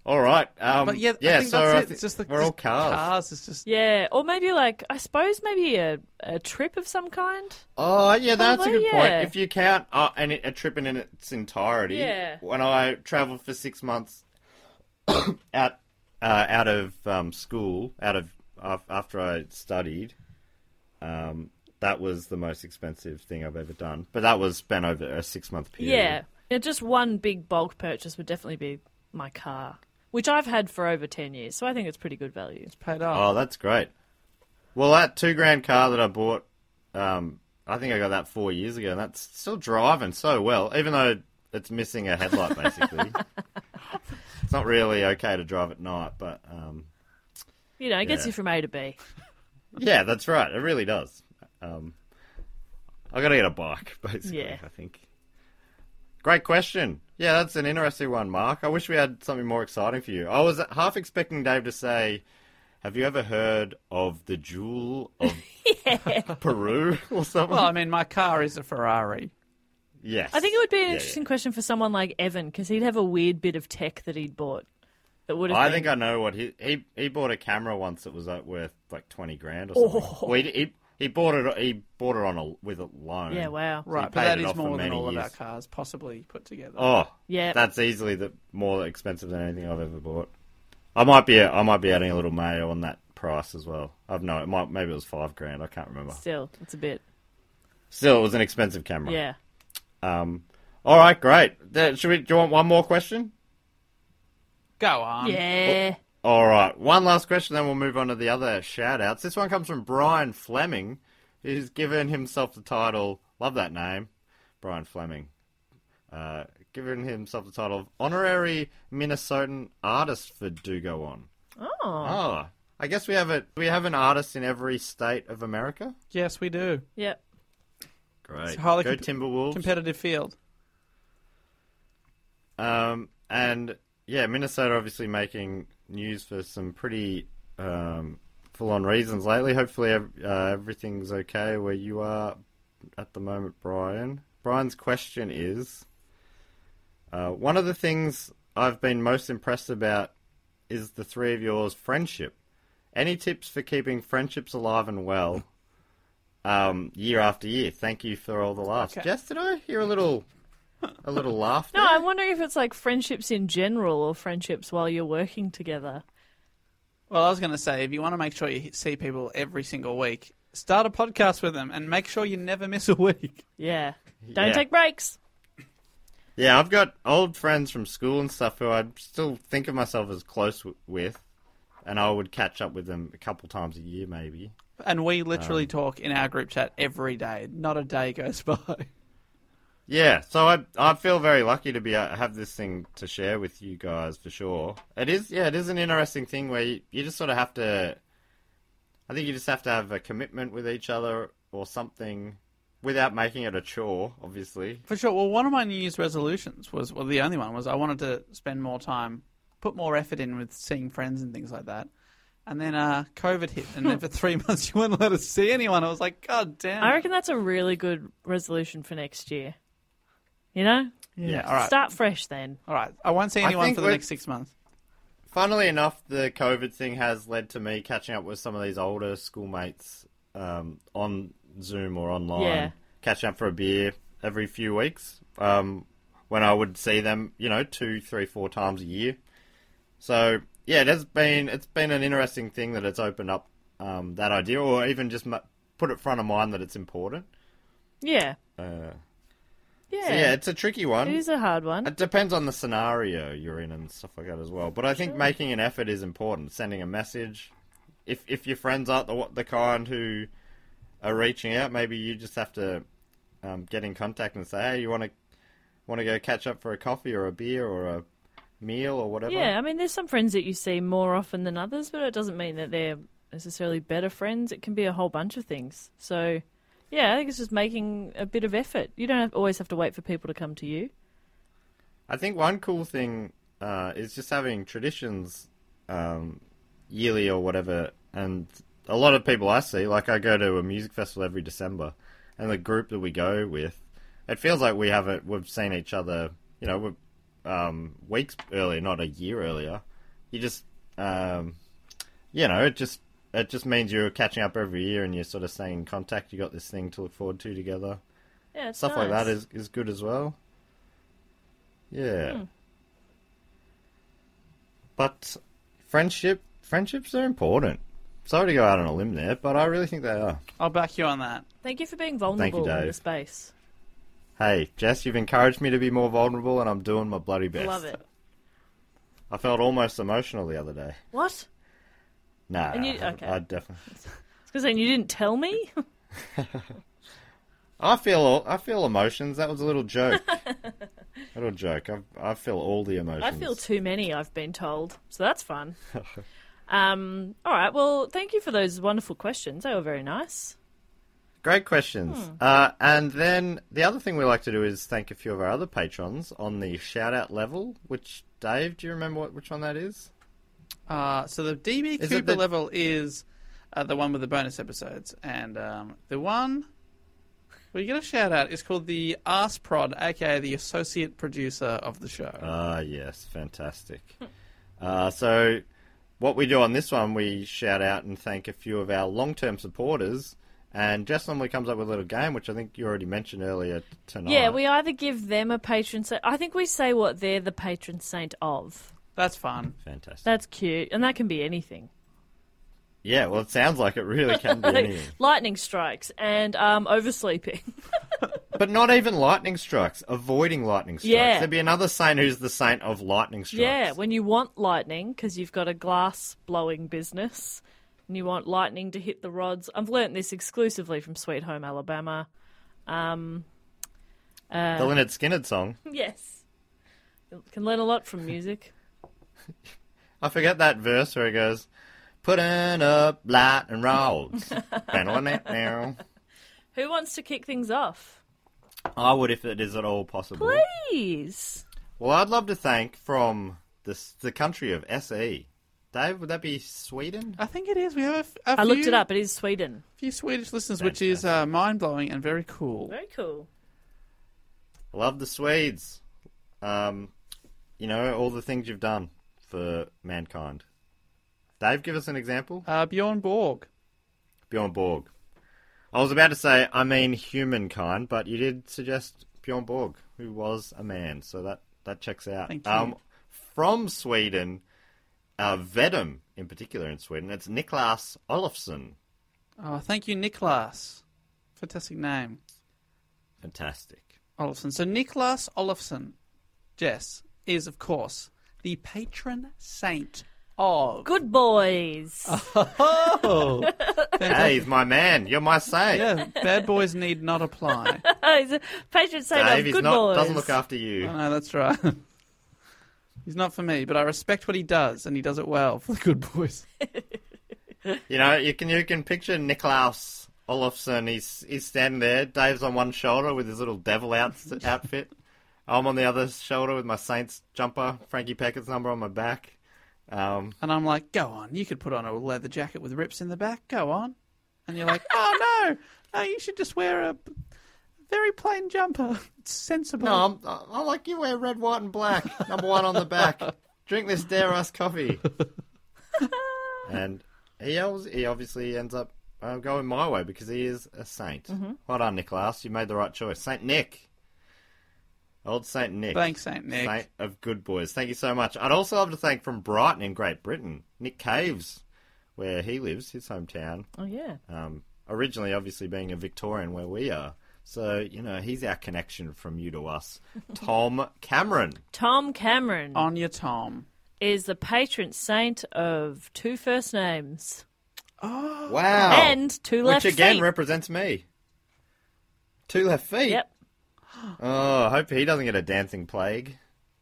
All right. Um, But yeah, yeah I think so that's I it. thi- It's just the, we're all just cars. Cars. It's just Yeah, or maybe like I suppose maybe a, a trip of some kind. Oh, yeah, that's a Probably, good yeah. point. If you count uh, any, a trip in its entirety, Yeah. when I travelled for six months out uh, out of um, school, out of af- after I studied, um, that was the most expensive thing I've ever done. But that was spent over a six-month period. Yeah. yeah, just one big bulk purchase would definitely be my car, which I've had for over ten years, so I think it's pretty good value. paid off. Oh, that's great. Well, that two grand car that I bought, um, I think I got that four years ago, and that's still driving so well, even though it's missing a headlight, basically. It's not really okay to drive at night, but um, You know, it gets Yeah. you from A to B. yeah, that's right. It really does. Um, I got to get a bike, basically, Yeah. I think. Great question. Yeah, that's an interesting one, Mark. I wish we had something more exciting for you. I was half expecting Dave to say, have you ever heard of the Jewel of Peru or something? Well, I mean, my car is a Ferrari. Yes. I think it would be an Yeah, interesting question for someone like Evan, because he'd have a weird bit of tech that he'd bought that would have I been... think I know what he he he bought a camera once that was uh, worth like twenty grand or something. Oh. Well, he, he he bought it he bought it on a with a loan. Yeah, wow. So he Right, but paid that it is off for more than many all of years. our cars possibly put together. Oh, Yeah. that's easily the more expensive than anything I've ever bought. I might be I might be adding a little mayo on that price as well. I've no, it might maybe it was five grand. I can't remember. Still, it's a bit... Still, it was an expensive camera. Yeah. Um. All right, great. Uh, Should we? Do you want one more question? Go on. Yeah. All right, one last question, then we'll move on to the other shout-outs. This one comes from Brian Fleming, who's given himself the title, love that name, Brian Fleming, uh, given himself the title of Honorary Minnesotan Artist for Do Go On. Oh. Oh, I guess we have a we have an artist in every state of America. Yes, we do. Yep. Great. It's a highly Go comp- Timberwolves. competitive field. Um, and yeah, Minnesota obviously making news for some pretty um, full-on reasons lately. Hopefully, ev- uh, everything's okay where you are at the moment, Brian. Brian's question is: uh, one of the things I've been most impressed about is the three of yours' friendship. Any tips for keeping friendships alive and well um, year after year? Thank you for all the laughs. Okay. Jess, did I hear a little, a little laugh No, there? I'm wondering if it's like friendships in general or friendships while you're working together. Well, I was going to say, if you want to make sure you see people every single week, start a podcast with them and make sure you never miss a week. Yeah. Don't Yeah. take breaks. Yeah, I've got old friends from school and stuff who I still think of myself as close w- with, and I would catch up with them a couple times a year, maybe. And we literally talk in our group chat every day. Not a day goes by. Yeah, so I I feel very lucky to be uh, have this thing to share with you guys for sure. It is, yeah, it is an interesting thing where you, you just sort of have to. I think you just have to have a commitment with each other or something, without making it a chore, obviously. For sure. Well, one of my New Year's resolutions was, well, the only one was I wanted to spend more time, put more effort in with seeing friends and things like that. And then uh, COVID hit, and then for three months you wouldn't let us see anyone. I was like, God damn. I reckon that's a really good resolution for next year. You know? Yeah, all right. Start fresh then. All right. I won't see I anyone think for the we're- next six months. Funnily enough, the COVID thing has led to me catching up with some of these older schoolmates um, on Zoom or online, Yeah. catching up for a beer every few weeks. Um, when I would see them, you know, two, three, four times a year. So yeah, it has been it's been an interesting thing that it's opened up um, that idea, or even just m- put it front of mind that it's important. Yeah. Uh, Yeah. So yeah, it's a tricky one. It is a hard one. It depends on the scenario you're in and stuff like that as well. But I think making an effort is important. Sending a message. If if your friends aren't the the kind who are reaching out, maybe you just have to um, get in contact and say, hey, you want to want to go catch up for a coffee or a beer or a meal or whatever. Yeah, I mean, there's some friends that you see more often than others, but it doesn't mean that they're necessarily better friends. It can be a whole bunch of things. So, yeah, I think it's just making a bit of effort. You don't have, always have to wait for people to come to you. I think one cool thing uh, is just having traditions um, yearly or whatever. And a lot of people I see, like I go to a music festival every December, and the group that we go with, it feels like we have it. We've seen each other, you know, we're, um, weeks earlier, not a year earlier. you just, um, you know, it just it just means you're catching up every year and you're sort of staying in contact. You got this thing to look forward to together. Yeah, it's Stuff nice. like that is, is good as well. Yeah. Hmm. But friendship, friendships are important. Sorry to go out on a limb there, but I really think they are. I'll back you on that. Thank you for being vulnerable in Dave. the space. Hey, Jess, you've encouraged me to be more vulnerable, and I'm doing my bloody best. Love it. I felt almost emotional the other day. What? Nah, And you- I, okay. I definitely. It's because then you didn't tell me? I feel all, I feel emotions. That was a little joke. a little joke. I, I feel all the emotions. I feel too many, I've been told. So that's fun. um, all right, well, thank you for those wonderful questions. They were very nice. Great questions. Hmm. Uh, and then the other thing we like to do is thank a few of our other patrons on the shout-out level, which, Dave, do you remember what, which one that is? Uh, so the D B Is it Cooper the- level is uh, the one with the bonus episodes. And um, the one we get a shout out is called the Arse Prod, aka the associate producer of the show. Ah, yes. Fantastic. uh, so what we do on this one, we shout out and thank a few of our long-term supporters. And Jess normally comes up with a little game, which I think you already mentioned earlier tonight. Yeah, we either give them a patron saint. I think we say what they're the patron saint of. That's fun. Fantastic. That's cute. And that can be anything. Yeah, well, it sounds like it really can be anything. Lightning strikes and um, oversleeping. But not even lightning strikes. Avoiding lightning strikes. Yeah. There'd be another saint who's the saint of lightning strikes. Yeah, when you want lightning because you've got a glass blowing business and you want lightning to hit the rods. I've learnt this exclusively from Sweet Home Alabama. Um, uh, The Lynyrd Skynyrd song. Yes. You can learn a lot from music. I forget that verse where it goes, putting up lightning rods. Who wants to kick things off? I would if it is at all possible. Please. Well, I'd love to thank from the, the country of S E. Dave, would that be Sweden? I think it is. We have a, f- a I few, looked it up. It is Sweden. few Swedish listeners, which is uh, mind-blowing and very cool. Very cool. Love the Swedes. Um, you know, all the things you've done for mankind. Dave, give us an example. Uh, Bjorn Borg. Bjorn Borg. I was about to say, I mean humankind, but you did suggest Bjorn Borg, who was a man, so that, that checks out. Thank you. Um, from Sweden, uh, Vedum in particular in Sweden, it's Niklas Olofsson. Oh, thank you, Niklas. Fantastic name. Fantastic. Olofsson. So Niklas Olofsson, Jess, is, of course, the patron saint of... Good boys. Oh! Hey, he's my man. You're my saint. Yeah, bad boys need not apply. He's a patron saint Dave, of he's good not, boys. doesn't look after you. Oh, no, that's right. He's not for me, but I respect what he does, and he does it well for the good boys. You know, you can you can picture Niklas Olofsson. He's he's standing there. Dave's on one shoulder with his little devil out, outfit. I'm on the other shoulder with my Saints jumper. Frankie Peckett's number on my back. Um, And I'm like, go on, you could put on a leather jacket with rips in the back. Go on. And you're like, oh, no, no, you should just wear a very plain jumper. It's sensible. no, I'm, I'm like, you wear red, white, and black. Number one on the back. Drink this Dare Us coffee. And he, always, he obviously ends up uh, going my way because he is a saint. Mm-hmm. Well done, Niklas. You made the right choice. Saint Nick. Old Saint Nick. Thanks, Saint Nick. Saint of good boys. Thank you so much. I'd also love to thank from Brighton in Great Britain, Nick Caves, where he lives, his hometown. Oh, yeah. Um, originally, obviously, being a Victorian where we are. So, you know, he's our connection from you to us. Tom Cameron. Tom Cameron On your Tom. is the patron saint of two first names Wow. and two left Which again feet. represents me. Two left feet. Yep. Oh, I hope he doesn't get a dancing plague.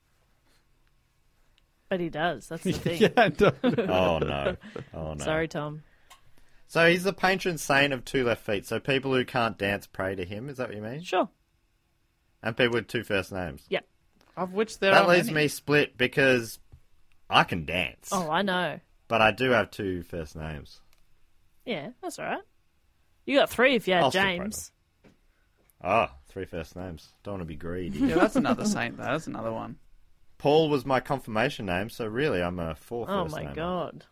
But he does. That's the thing. Yeah, no. Oh, no. Oh, no. Sorry, Tom. So he's the patron saint of two left feet. So people who can't dance pray to him. Is that what you mean? Sure. And people with two first names. Yep. Of which there That are leaves many. me split because I can dance. Oh, I know. But I do have two first names. Yeah, that's all right. You got three if you had I'll still pray James. Ah, three first names. Don't want to be greedy. Yeah, that's another saint, though. That's another one. Paul was my confirmation name, so really I'm a four Oh first my namer. God.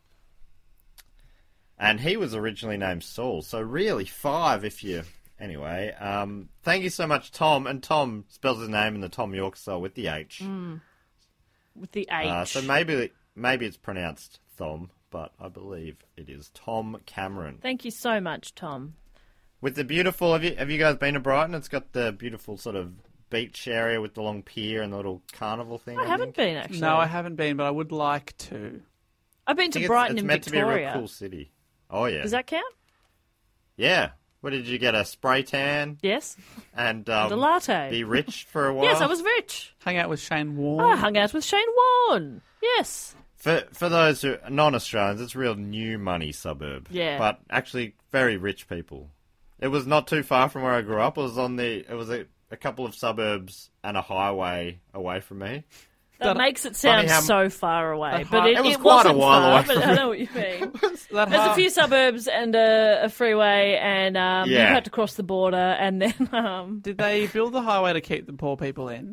And he was originally named Saul, so really five if you... Anyway, um, thank you so much, Tom. And Tom spells his name in the Tom York style with the H. Mm. With the H. Uh, so maybe maybe it's pronounced Thom, but I believe it is Tom Cameron. Thank you so much, Tom. With the beautiful... Have you, have you guys been to Brighton? It's got the beautiful sort of beach area with the long pier and the little carnival thing. I, I haven't think. been, actually. No, I haven't been, but I would like to. I've been I to think Brighton it's, it's in meant Victoria. to be a real cool city. Oh, yeah. Does that count? Yeah. What did you get, a spray tan? Yes. And, um, And a latte. be rich for a while? Yes, I was rich. Hang out with Shane Warne. I hung out with Shane Warne. Yes. For for those who are non-Australians, it's a real new money suburb. Yeah. But actually very rich people. It was not too far from where I grew up. It was on the it was a, a couple of suburbs and a highway away from me. That That- makes it sound Funny how- so far away, That but hi- it, It was it quite a wasn't while far, away but from I me. know what you mean. That There's ha- a few suburbs and a, a freeway, and um, you Yeah. had to cross the border, and then um, Did they build the highway to keep the poor people in?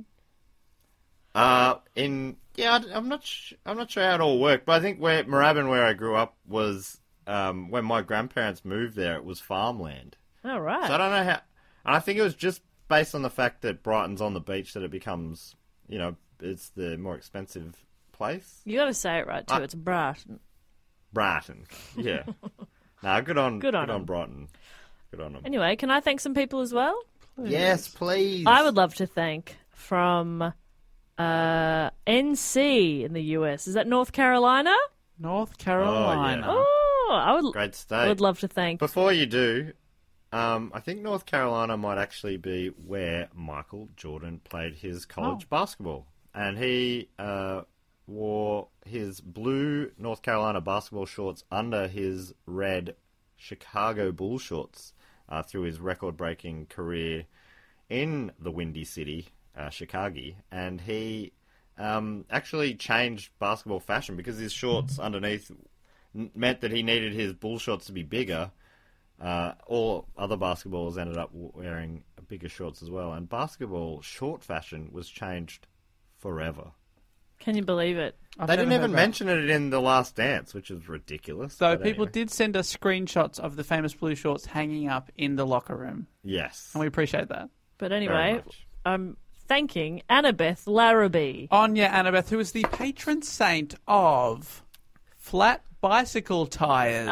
Uh, in yeah, I- I'm not sh- I'm not sure how it all worked, but I think where Moorabbin, where I grew up, was um, when my grandparents moved there. It was farmland, all right. so I don't know how. And I think it was just based on the fact that Brighton's on the beach that it becomes, you know, it's the more expensive place. You got to say it right too. Uh, It's Brighton. Brighton, yeah. nah, good on Good on good on 'em. Brighton. Good on them. Anyway, can I thank some people as well? Yes, please. I would love to thank from uh, N C in the U S. Is that North Carolina? North Carolina. Oh, I would. Great state. I would love to thank. Before you do, um, I think North Carolina might actually be where Michael Jordan played his college Oh. basketball. And he uh, wore his blue North Carolina basketball shorts under his red Chicago Bulls shorts uh, through his record-breaking career in the Windy City, uh, Chicago. And he um, actually changed basketball fashion because his shorts underneath n- meant that he needed his bull shorts to be bigger. Uh, all other basketballers ended up w- wearing bigger shorts as well. And basketball short fashion was changed forever. Can you believe it? I've they didn't never even heard that. mention it in The Last Dance, which is ridiculous. So but people anyway. did send us screenshots of the famous blue shorts hanging up in the locker room, Yes. and we appreciate that. But Very anyway, much. I'm thanking Annabeth Larrabee. Anya Annabeth, who is the patron saint of flat bicycle tires.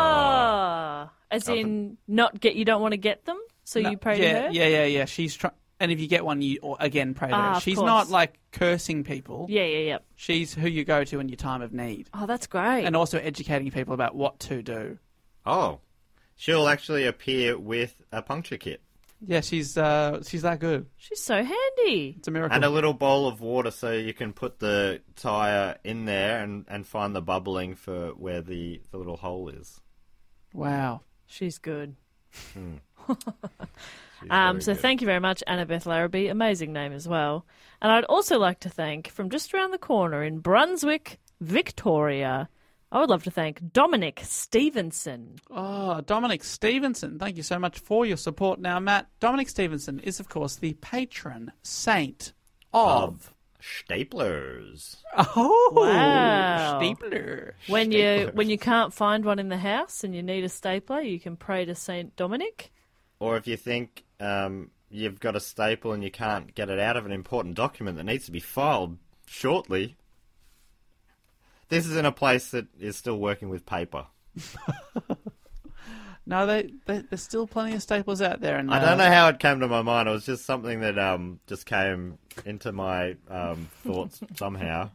Ah, as in not get. You don't want to get them, so No, you pray yeah, to her. Yeah, yeah, yeah. She's trying, and if you get one, you or, again pray to Ah, her. of She's course. not like cursing people. yeah, yeah, yeah. She's who you go to in your time of need, Oh, that's great. and also educating people about what to do. Oh. She'll actually appear with a puncture kit. Yeah, she's uh, she's that good. She's so handy. It's a miracle. And a little bowl of water so you can put the tyre in there and, and find the bubbling for where the, the little hole is. Wow. She's good. She's Um, very so good. thank you very much, Annabeth Larrabee. Amazing name as well. And I'd also like to thank, from just around the corner in Brunswick, Victoria, I would love to thank Dominic Stevenson. Oh, Dominic Stevenson, thank you so much for your support. Now, Matt, Dominic Stevenson is, of course, the patron saint of... Of staplers. Oh, Wow. stapler. When you Staplers. when you can't find one in the house and you need a stapler, you can pray to Saint Dominic. Or if you think um, you've got a staple and you can't get it out of an important document that needs to be filed shortly, this is in a place that is still working with paper. No, they, they, there's still plenty of staplers out there. And I uh, don't know how it came to my mind. It was just something that um, just came into my um, thoughts somehow.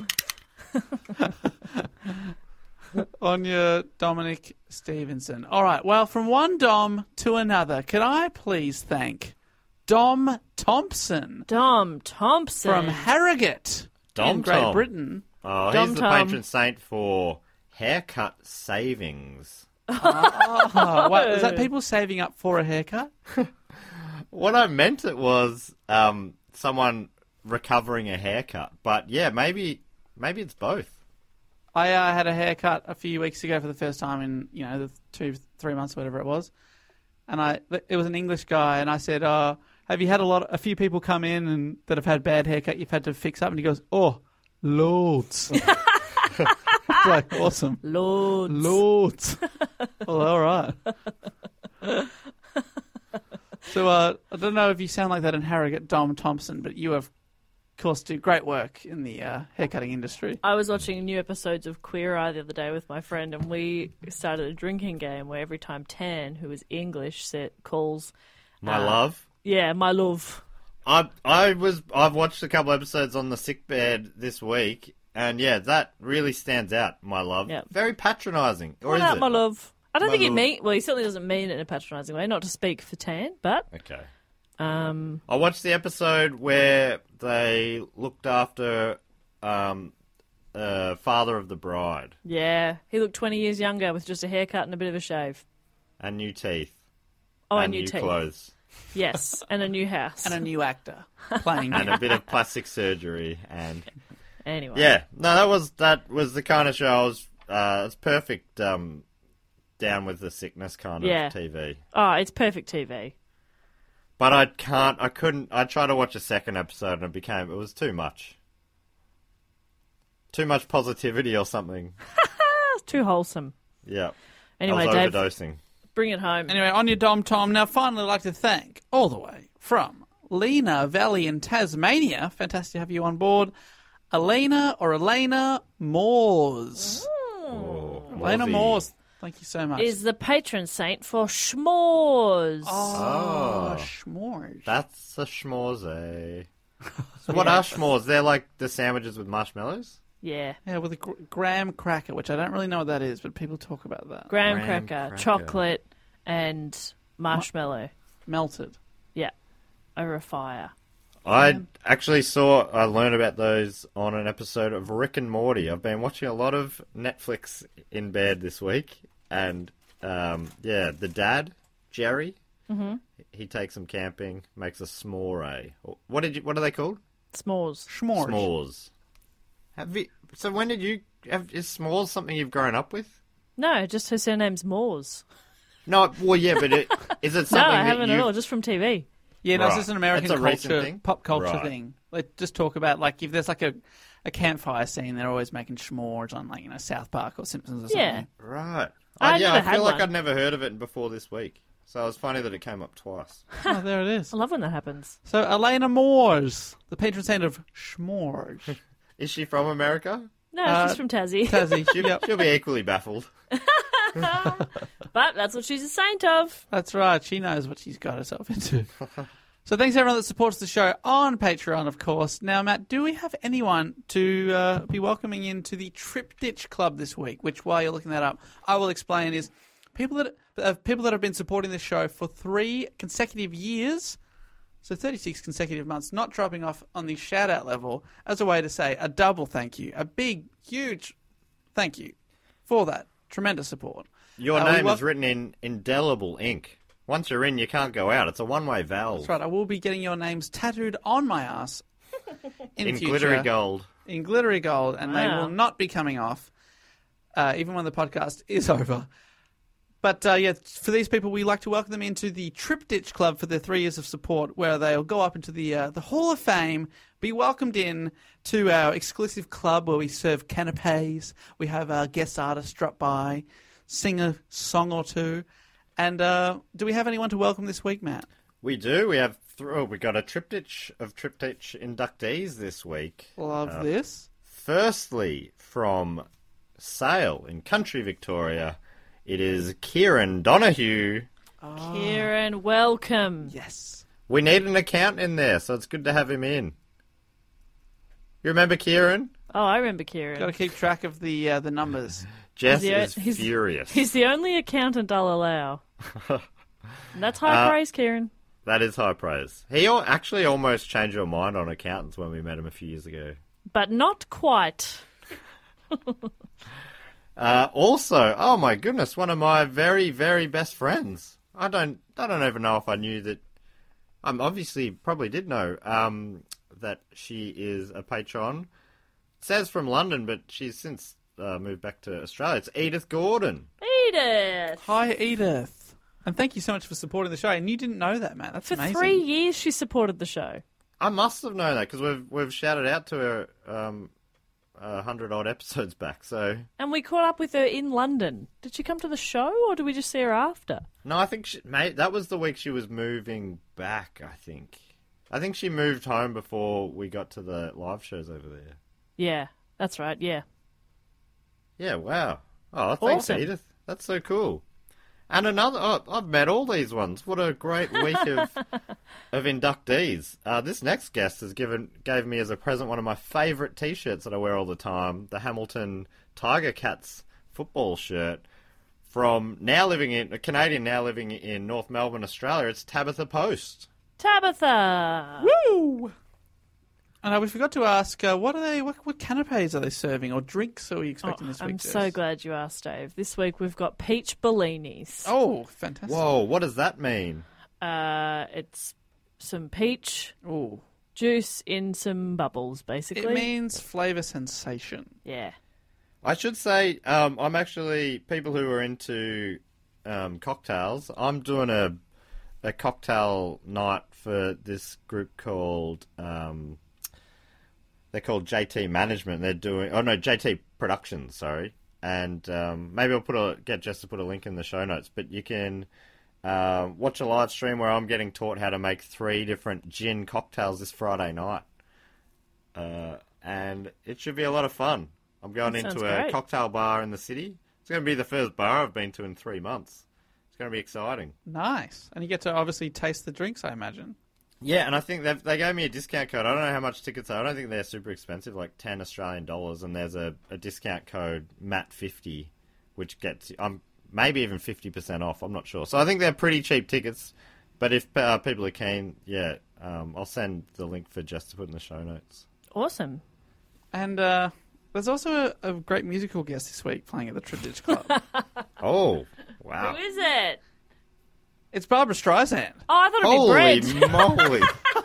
On your Dominic Stevenson. All right, well, from one Dom to another, can I please thank Dom Thompson Dom Thompson. from Harrogate Dom in Great Tom. Britain? Oh, Dom he's the Tom. patron saint for haircut savings. Oh, wait, is that people saving up for a haircut? What I meant it was um, someone recovering a haircut, but yeah, maybe maybe it's both. I uh, had a haircut a few weeks ago for the first time in, you know, the two, three months, whatever it was. And I, it was an English guy, and I said, uh, Have you had a lot, a few people come in and that have had bad haircut? You've had to fix up, and he goes, "Oh, loads." It's like awesome, Loads, loads. Well, all right. So uh, I don't know if you sound like that in Harrogate, Dom Thompson, but you have, of course, do great work in the uh, haircutting industry. I was watching new episodes of Queer Eye the other day with my friend, and we started a drinking game where every time Tan, who is English, set, calls My uh, love. Yeah, my love. I I was I've watched a couple episodes on the sick bed this week, and yeah, that really stands out. My love. Yep. Very patronising. Or What is up, it? my love? I don't My think he love. mean. Well, he certainly doesn't mean it in a patronising way. Not to speak for Tan, but Okay. um, I watched the episode where they looked after um, uh, father of the bride yeah, he looked twenty years younger with just a haircut and a bit of a shave. and new teeth. Oh, and and new new teeth. clothes. Yes, and a new house. And a new actor playing And him. a bit of plastic surgery and Anyway, yeah, no, that was that was the kind of show I was. Uh, it's perfect. Um, down with the sickness kind of Yeah. T V. Oh, it's perfect T V. But I can't. I couldn't. I tried to watch a second episode and it became. It was too much. Too much positivity or something. It's too wholesome. Yeah. Anyway, I was Dave, overdosing. bring it home. Anyway, on your Dom Tom. Now, finally, I'd like to thank, all the way from Lena Valley in Tasmania. Fantastic to have you on board. Elena or Elena Moores. Oh, Elena Aussie. Moores. Thank you so much. Is the patron saint for schmores. Oh, Oh. schmores. That's a schmorze. So what are schmores? They're like the sandwiches with marshmallows? Yeah. Yeah, with a gr- graham cracker, which I don't really know what that is, but people talk about that. Graham, Graham cracker, cracker. chocolate, and marshmallow. Melted. Yeah. Over a fire. I actually saw, I learned about those on an episode of Rick and Morty. I've been watching a lot of Netflix in bed this week. And, um, yeah, the dad, Jerry, Mm-hmm. he takes them camping, makes a s'more. What did you, what are they called? S'mores. Schmores. S'mores. Have you, so when did you, have, is s'mores something you've grown up with? No, just her surname's Moores. No, well, yeah, but it, is it No, something I that haven't you... at all. Just from T V. Yeah, no, it's Right. just an American It's a recent culture, thing? pop culture Right. thing. They just talk about, like, if there's like a, a campfire scene, they're always making s'mores on, like, you know, South Park or Simpsons or something. Yeah. Right. I Uh, yeah, never I had feel like one. I'd never heard of it before this week. So it was funny that it came up twice. Oh, there it is. I love when that happens. So, Elena Moores, the patron saint of schmores. Is she from America? No, Uh, she's from Tassie. Tassie. She'll, Yep. she'll be equally baffled. But that's what she's a saint of. That's right. She knows what she's got herself into. So thanks to everyone that supports the show on Patreon, of course. Now, Matt, do we have anyone to uh, be welcoming into the Triptych Club this week? Which, while you're looking that up, I will explain is people that uh, people that have been supporting this show for three consecutive years, so thirty-six consecutive months, not dropping off on the shout-out level, as a way to say a double thank you, a big, huge thank you for that tremendous support. Your Uh, we name wel- is written in indelible ink. Once you're in, you can't go out. It's a one-way valve. That's right. I will be getting your names tattooed on my ass in, In future, glittery gold. In glittery gold, and they Wow. will not be coming off, uh, even when the podcast is over. But uh, yeah, for these people, we like to welcome them into the Triptych Club for their three years of support, where they'll go up into the uh, the Hall of Fame, be welcomed in to our exclusive club where we serve canapes. We have our guest artists drop by, sing a song or two. And uh, do we have anyone to welcome this week, Matt? We do. We have. Th- oh, we got a triptych of Triptych inductees this week. Love Uh, this. Firstly, from Sale in Country Victoria, it is Kieran Donahue. Kieran, welcome. Yes. We need an account in there, so it's good to have him in. You remember Kieran? Oh, I remember Kieran. Got to keep track of the uh, the numbers. Jess He's the- is he's- furious. He's the only accountant I'll allow. And that's high Uh, praise, Kieran. That is high praise. He al- actually almost changed your mind on accountants when we met him a few years ago. But not quite. Uh, also, oh my goodness, one of my very, very best friends. I don't, I don't even know if I knew that. I um, obviously probably did know um, that she is a patron. It says from London, but she's since uh, moved back to Australia. It's Edith Gordon. Edith. Hi, Edith. And thank you so much for supporting the show. And you didn't know that, Matt. That's For amazing. three years, she supported the show. I must have known that because we've we've shouted out to her um, a hundred odd episodes back. So And we caught up with her in London. Did she come to the show, or did we just see her after? no, I think she, mate, that was the week she was moving back. I think. I think she moved home before we got to the live shows over there. Yeah, that's right. Yeah. Yeah. Wow. Oh, thanks, Awesome. Edith. That's so cool. And another, oh, I've met all these ones. What a great week of of inductees. Uh, this next guest has given gave me as a present one of my favourite T-shirts that I wear all the time, the Hamilton Tiger Cats football shirt from now living in a Canadian now living in North Melbourne, Australia. It's Tabitha Post. Tabitha! Woo! And uh, we forgot to ask, uh, what are they? What, what canapes are they serving, or drinks are we expecting Oh, this week? I'm Jess? so glad you asked, Dave. This week we've got peach bellinis. Oh, fantastic! Whoa, what does that mean? Uh, it's some peach Oh, juice in some bubbles, basically. it means flavour sensation. Yeah. I should say, um, I'm actually people who are into um, cocktails. I'm doing a a cocktail night for this group called um, they're called J T Management. They're doing oh no J T Productions, sorry. And um, maybe I'll put a get Jess to put a link in the show notes. But you can uh, watch a live stream where I'm getting taught how to make three different gin cocktails this Friday night, uh, and it should be a lot of fun. I'm going That into sounds a great. cocktail bar in the city. It's going to be the first bar I've been to in three months. It's going to be exciting. Nice, and you get to obviously taste the drinks, I imagine. Yeah, and I think they've, they gave me a discount code. I don't know how much tickets are. I don't think they're super expensive, like ten Australian dollars. And there's a, a discount code Matt fifty, which gets um maybe even fifty percent off. I'm not sure. So I think they're pretty cheap tickets. But if uh, people are keen, yeah, um, I'll send the link for Jess to put in the show notes. Awesome. And uh, there's also a, a great musical guest this week playing at the Tribute Club. Oh, wow. Who is it? It's Barbara Streisand. Oh, I thought it'd Holy be Brett. moly.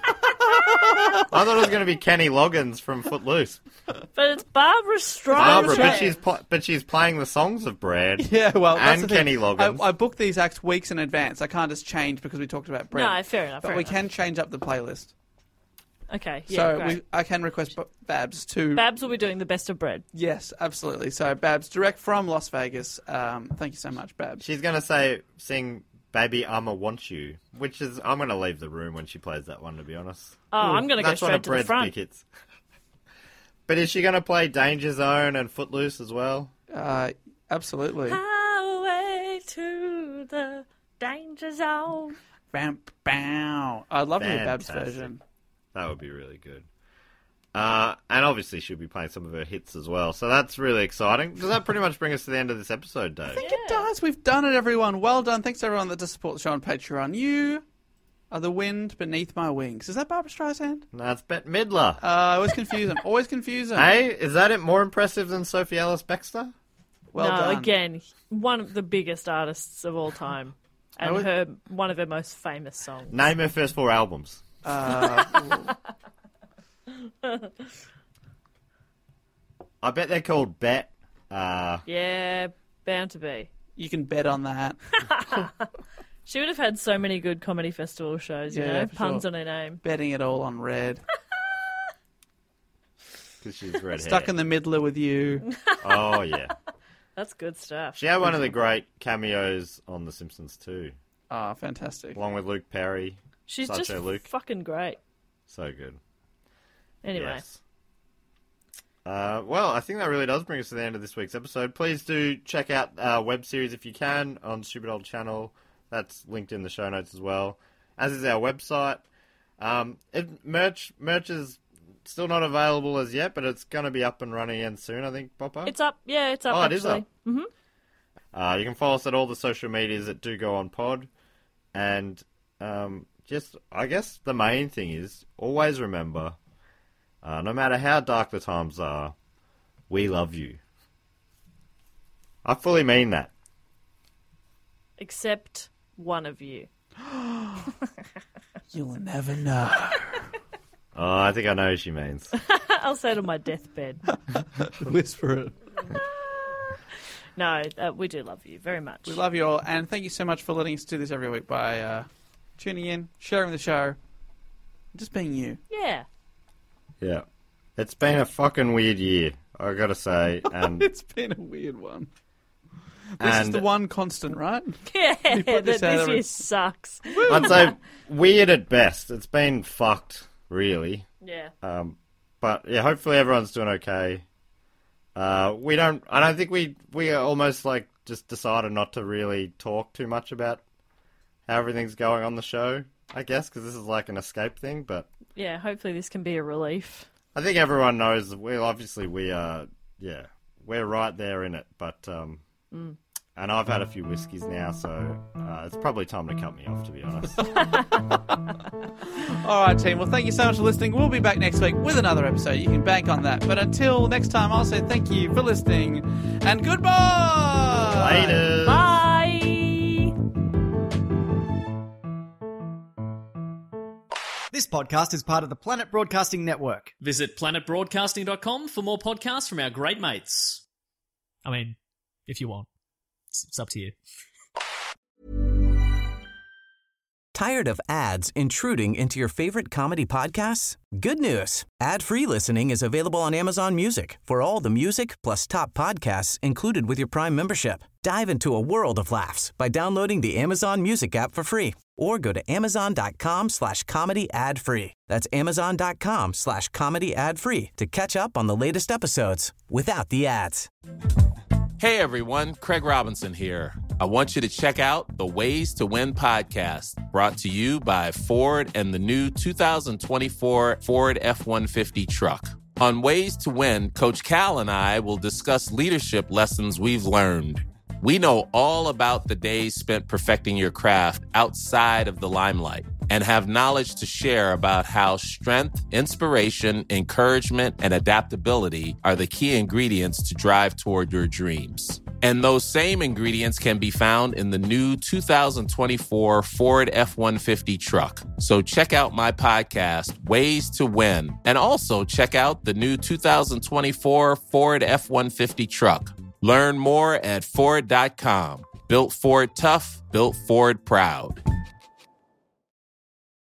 I thought it was going to be Kenny Loggins from Footloose. But it's Barbara Streisand. Barbara, but she's pl- but she's playing the songs of Brad. Yeah, well, that's and the thing. Kenny Loggins. I, I booked these acts weeks in advance. I can't just change because we talked about Brett. No, fair enough. But fair we enough. can change up the playlist. Okay, yeah, so great. we, I can request B- Babs to... Babs will be doing the best of bread. Yes, absolutely. So Babs, direct from Las Vegas. Um, thank you so much, Babs. She's going to say, sing Baby I'ma Want You, which is, I'm going to leave the room when she plays that one, to be honest. Oh, I'm going to go That's one of straight to the Brad's front. big hits. But is she going to play Danger Zone and Footloose as well? Uh, absolutely. Highway to the danger zone. Bam, bow. I'd love to hear Babs' Fantastic. version. That would be really good. Uh, and obviously she'll be playing some of her hits as well. So that's really exciting. Does that pretty much bring us to the end of this episode, Dave? I think it does. We've done it, everyone. Well done. Thanks to everyone that does support the show on Patreon. You are the wind beneath my wings. Is that Barbara Streisand? No, it's Bette Midler. Uh, I always confuse them. Always confuse them. Hey, is that it more impressive than Sophie Ellis Bextor? Well no, done. again, one of the biggest artists of all time. And would- her one of her most famous songs. Name her first four albums. Uh, I bet they're called Bet. Uh, Yeah, bound to be. you can bet on that. She would have had so many good comedy festival shows, you Yeah, know, for puns sure. on her name. Betting it all on red. because she's red Stuck hair. in the middler with you. Oh, yeah. That's good stuff. She had one of the great cameos on The Simpsons, too. Oh, fantastic. Along with Luke Perry. She's Sideshow just Luke. fucking great. So good. Anyway, Yes. Uh, well, I think that really does bring us to the end of this week's episode. Please do check out our web series if you can on Stupid Old Channel. That's linked in the show notes as well. As is our website. Um, it, merch merch is still not available as yet, but it's going to be up and running again soon, I think, Poppo. it's up. Yeah, it's up. Oh, it actually. is up. Mm-hmm. Uh, you can follow us at all the social medias that do go on pod. And um, just, I guess the main thing is always remember, uh, no matter how dark the times are, we love you. I fully mean that. Except one of you. You'll never know. Oh, I think I know what she means. I'll say it on my deathbed. Whisper it. No, uh, we do love you very much. We love you all, and thank you so much for letting us do this every week by uh, tuning in, sharing the show, just being you. Yeah. Yeah. It's been a fucking weird year, I gotta say. And It's been a weird one. This and is the one constant, right? Yeah, We put that this this, out every- year sucks. I'd say weird at best. It's been fucked, really. Yeah. Um, but yeah, hopefully everyone's doing okay. Uh, we don't. I don't think we we are almost like just decided not to really talk too much about how everything's going on the show. I guess because this is like an escape thing. But Yeah, hopefully this can be a relief. I think everyone knows. Well, obviously we are. Yeah, we're right there in it. But um, Mm. and I've had a few whiskeys now, so uh, it's probably time to cut me off. To be honest. All right, team. Well, thank you so much for listening. We'll be back next week with another episode. You can bank on that. But until next time, I'll say thank you for listening and goodbye. Later. Bye. This podcast is part of the Planet Broadcasting Network. Visit planet broadcasting dot com for more podcasts from our great mates. I mean, if you want. It's, it's up to you. Tired of ads intruding into your favorite comedy podcasts? Good news. Ad-free listening is available on Amazon Music for all the music plus top podcasts included with your Prime membership. Dive into a world of laughs by downloading the Amazon Music app for free or go to amazon.com slash comedy ad free. That's amazon.com slash comedy ad free to catch up on the latest episodes without the ads. Hey everyone, Craig Robinson here. I want you to check out the Ways to Win podcast, brought to you by Ford and the new two thousand twenty-four Ford F one fifty truck. On Ways to Win, Coach Cal and I will discuss leadership lessons we've learned. We know all about the days spent perfecting your craft outside of the limelight and have knowledge to share about how strength, inspiration, encouragement, and adaptability are the key ingredients to drive toward your dreams. And those same ingredients can be found in the new two thousand twenty-four Ford F one fifty truck. So check out my podcast, Ways to Win, and also check out the new two thousand twenty-four Ford F one fifty truck. Learn more at Ford dot com. Built Ford tough, built Ford proud.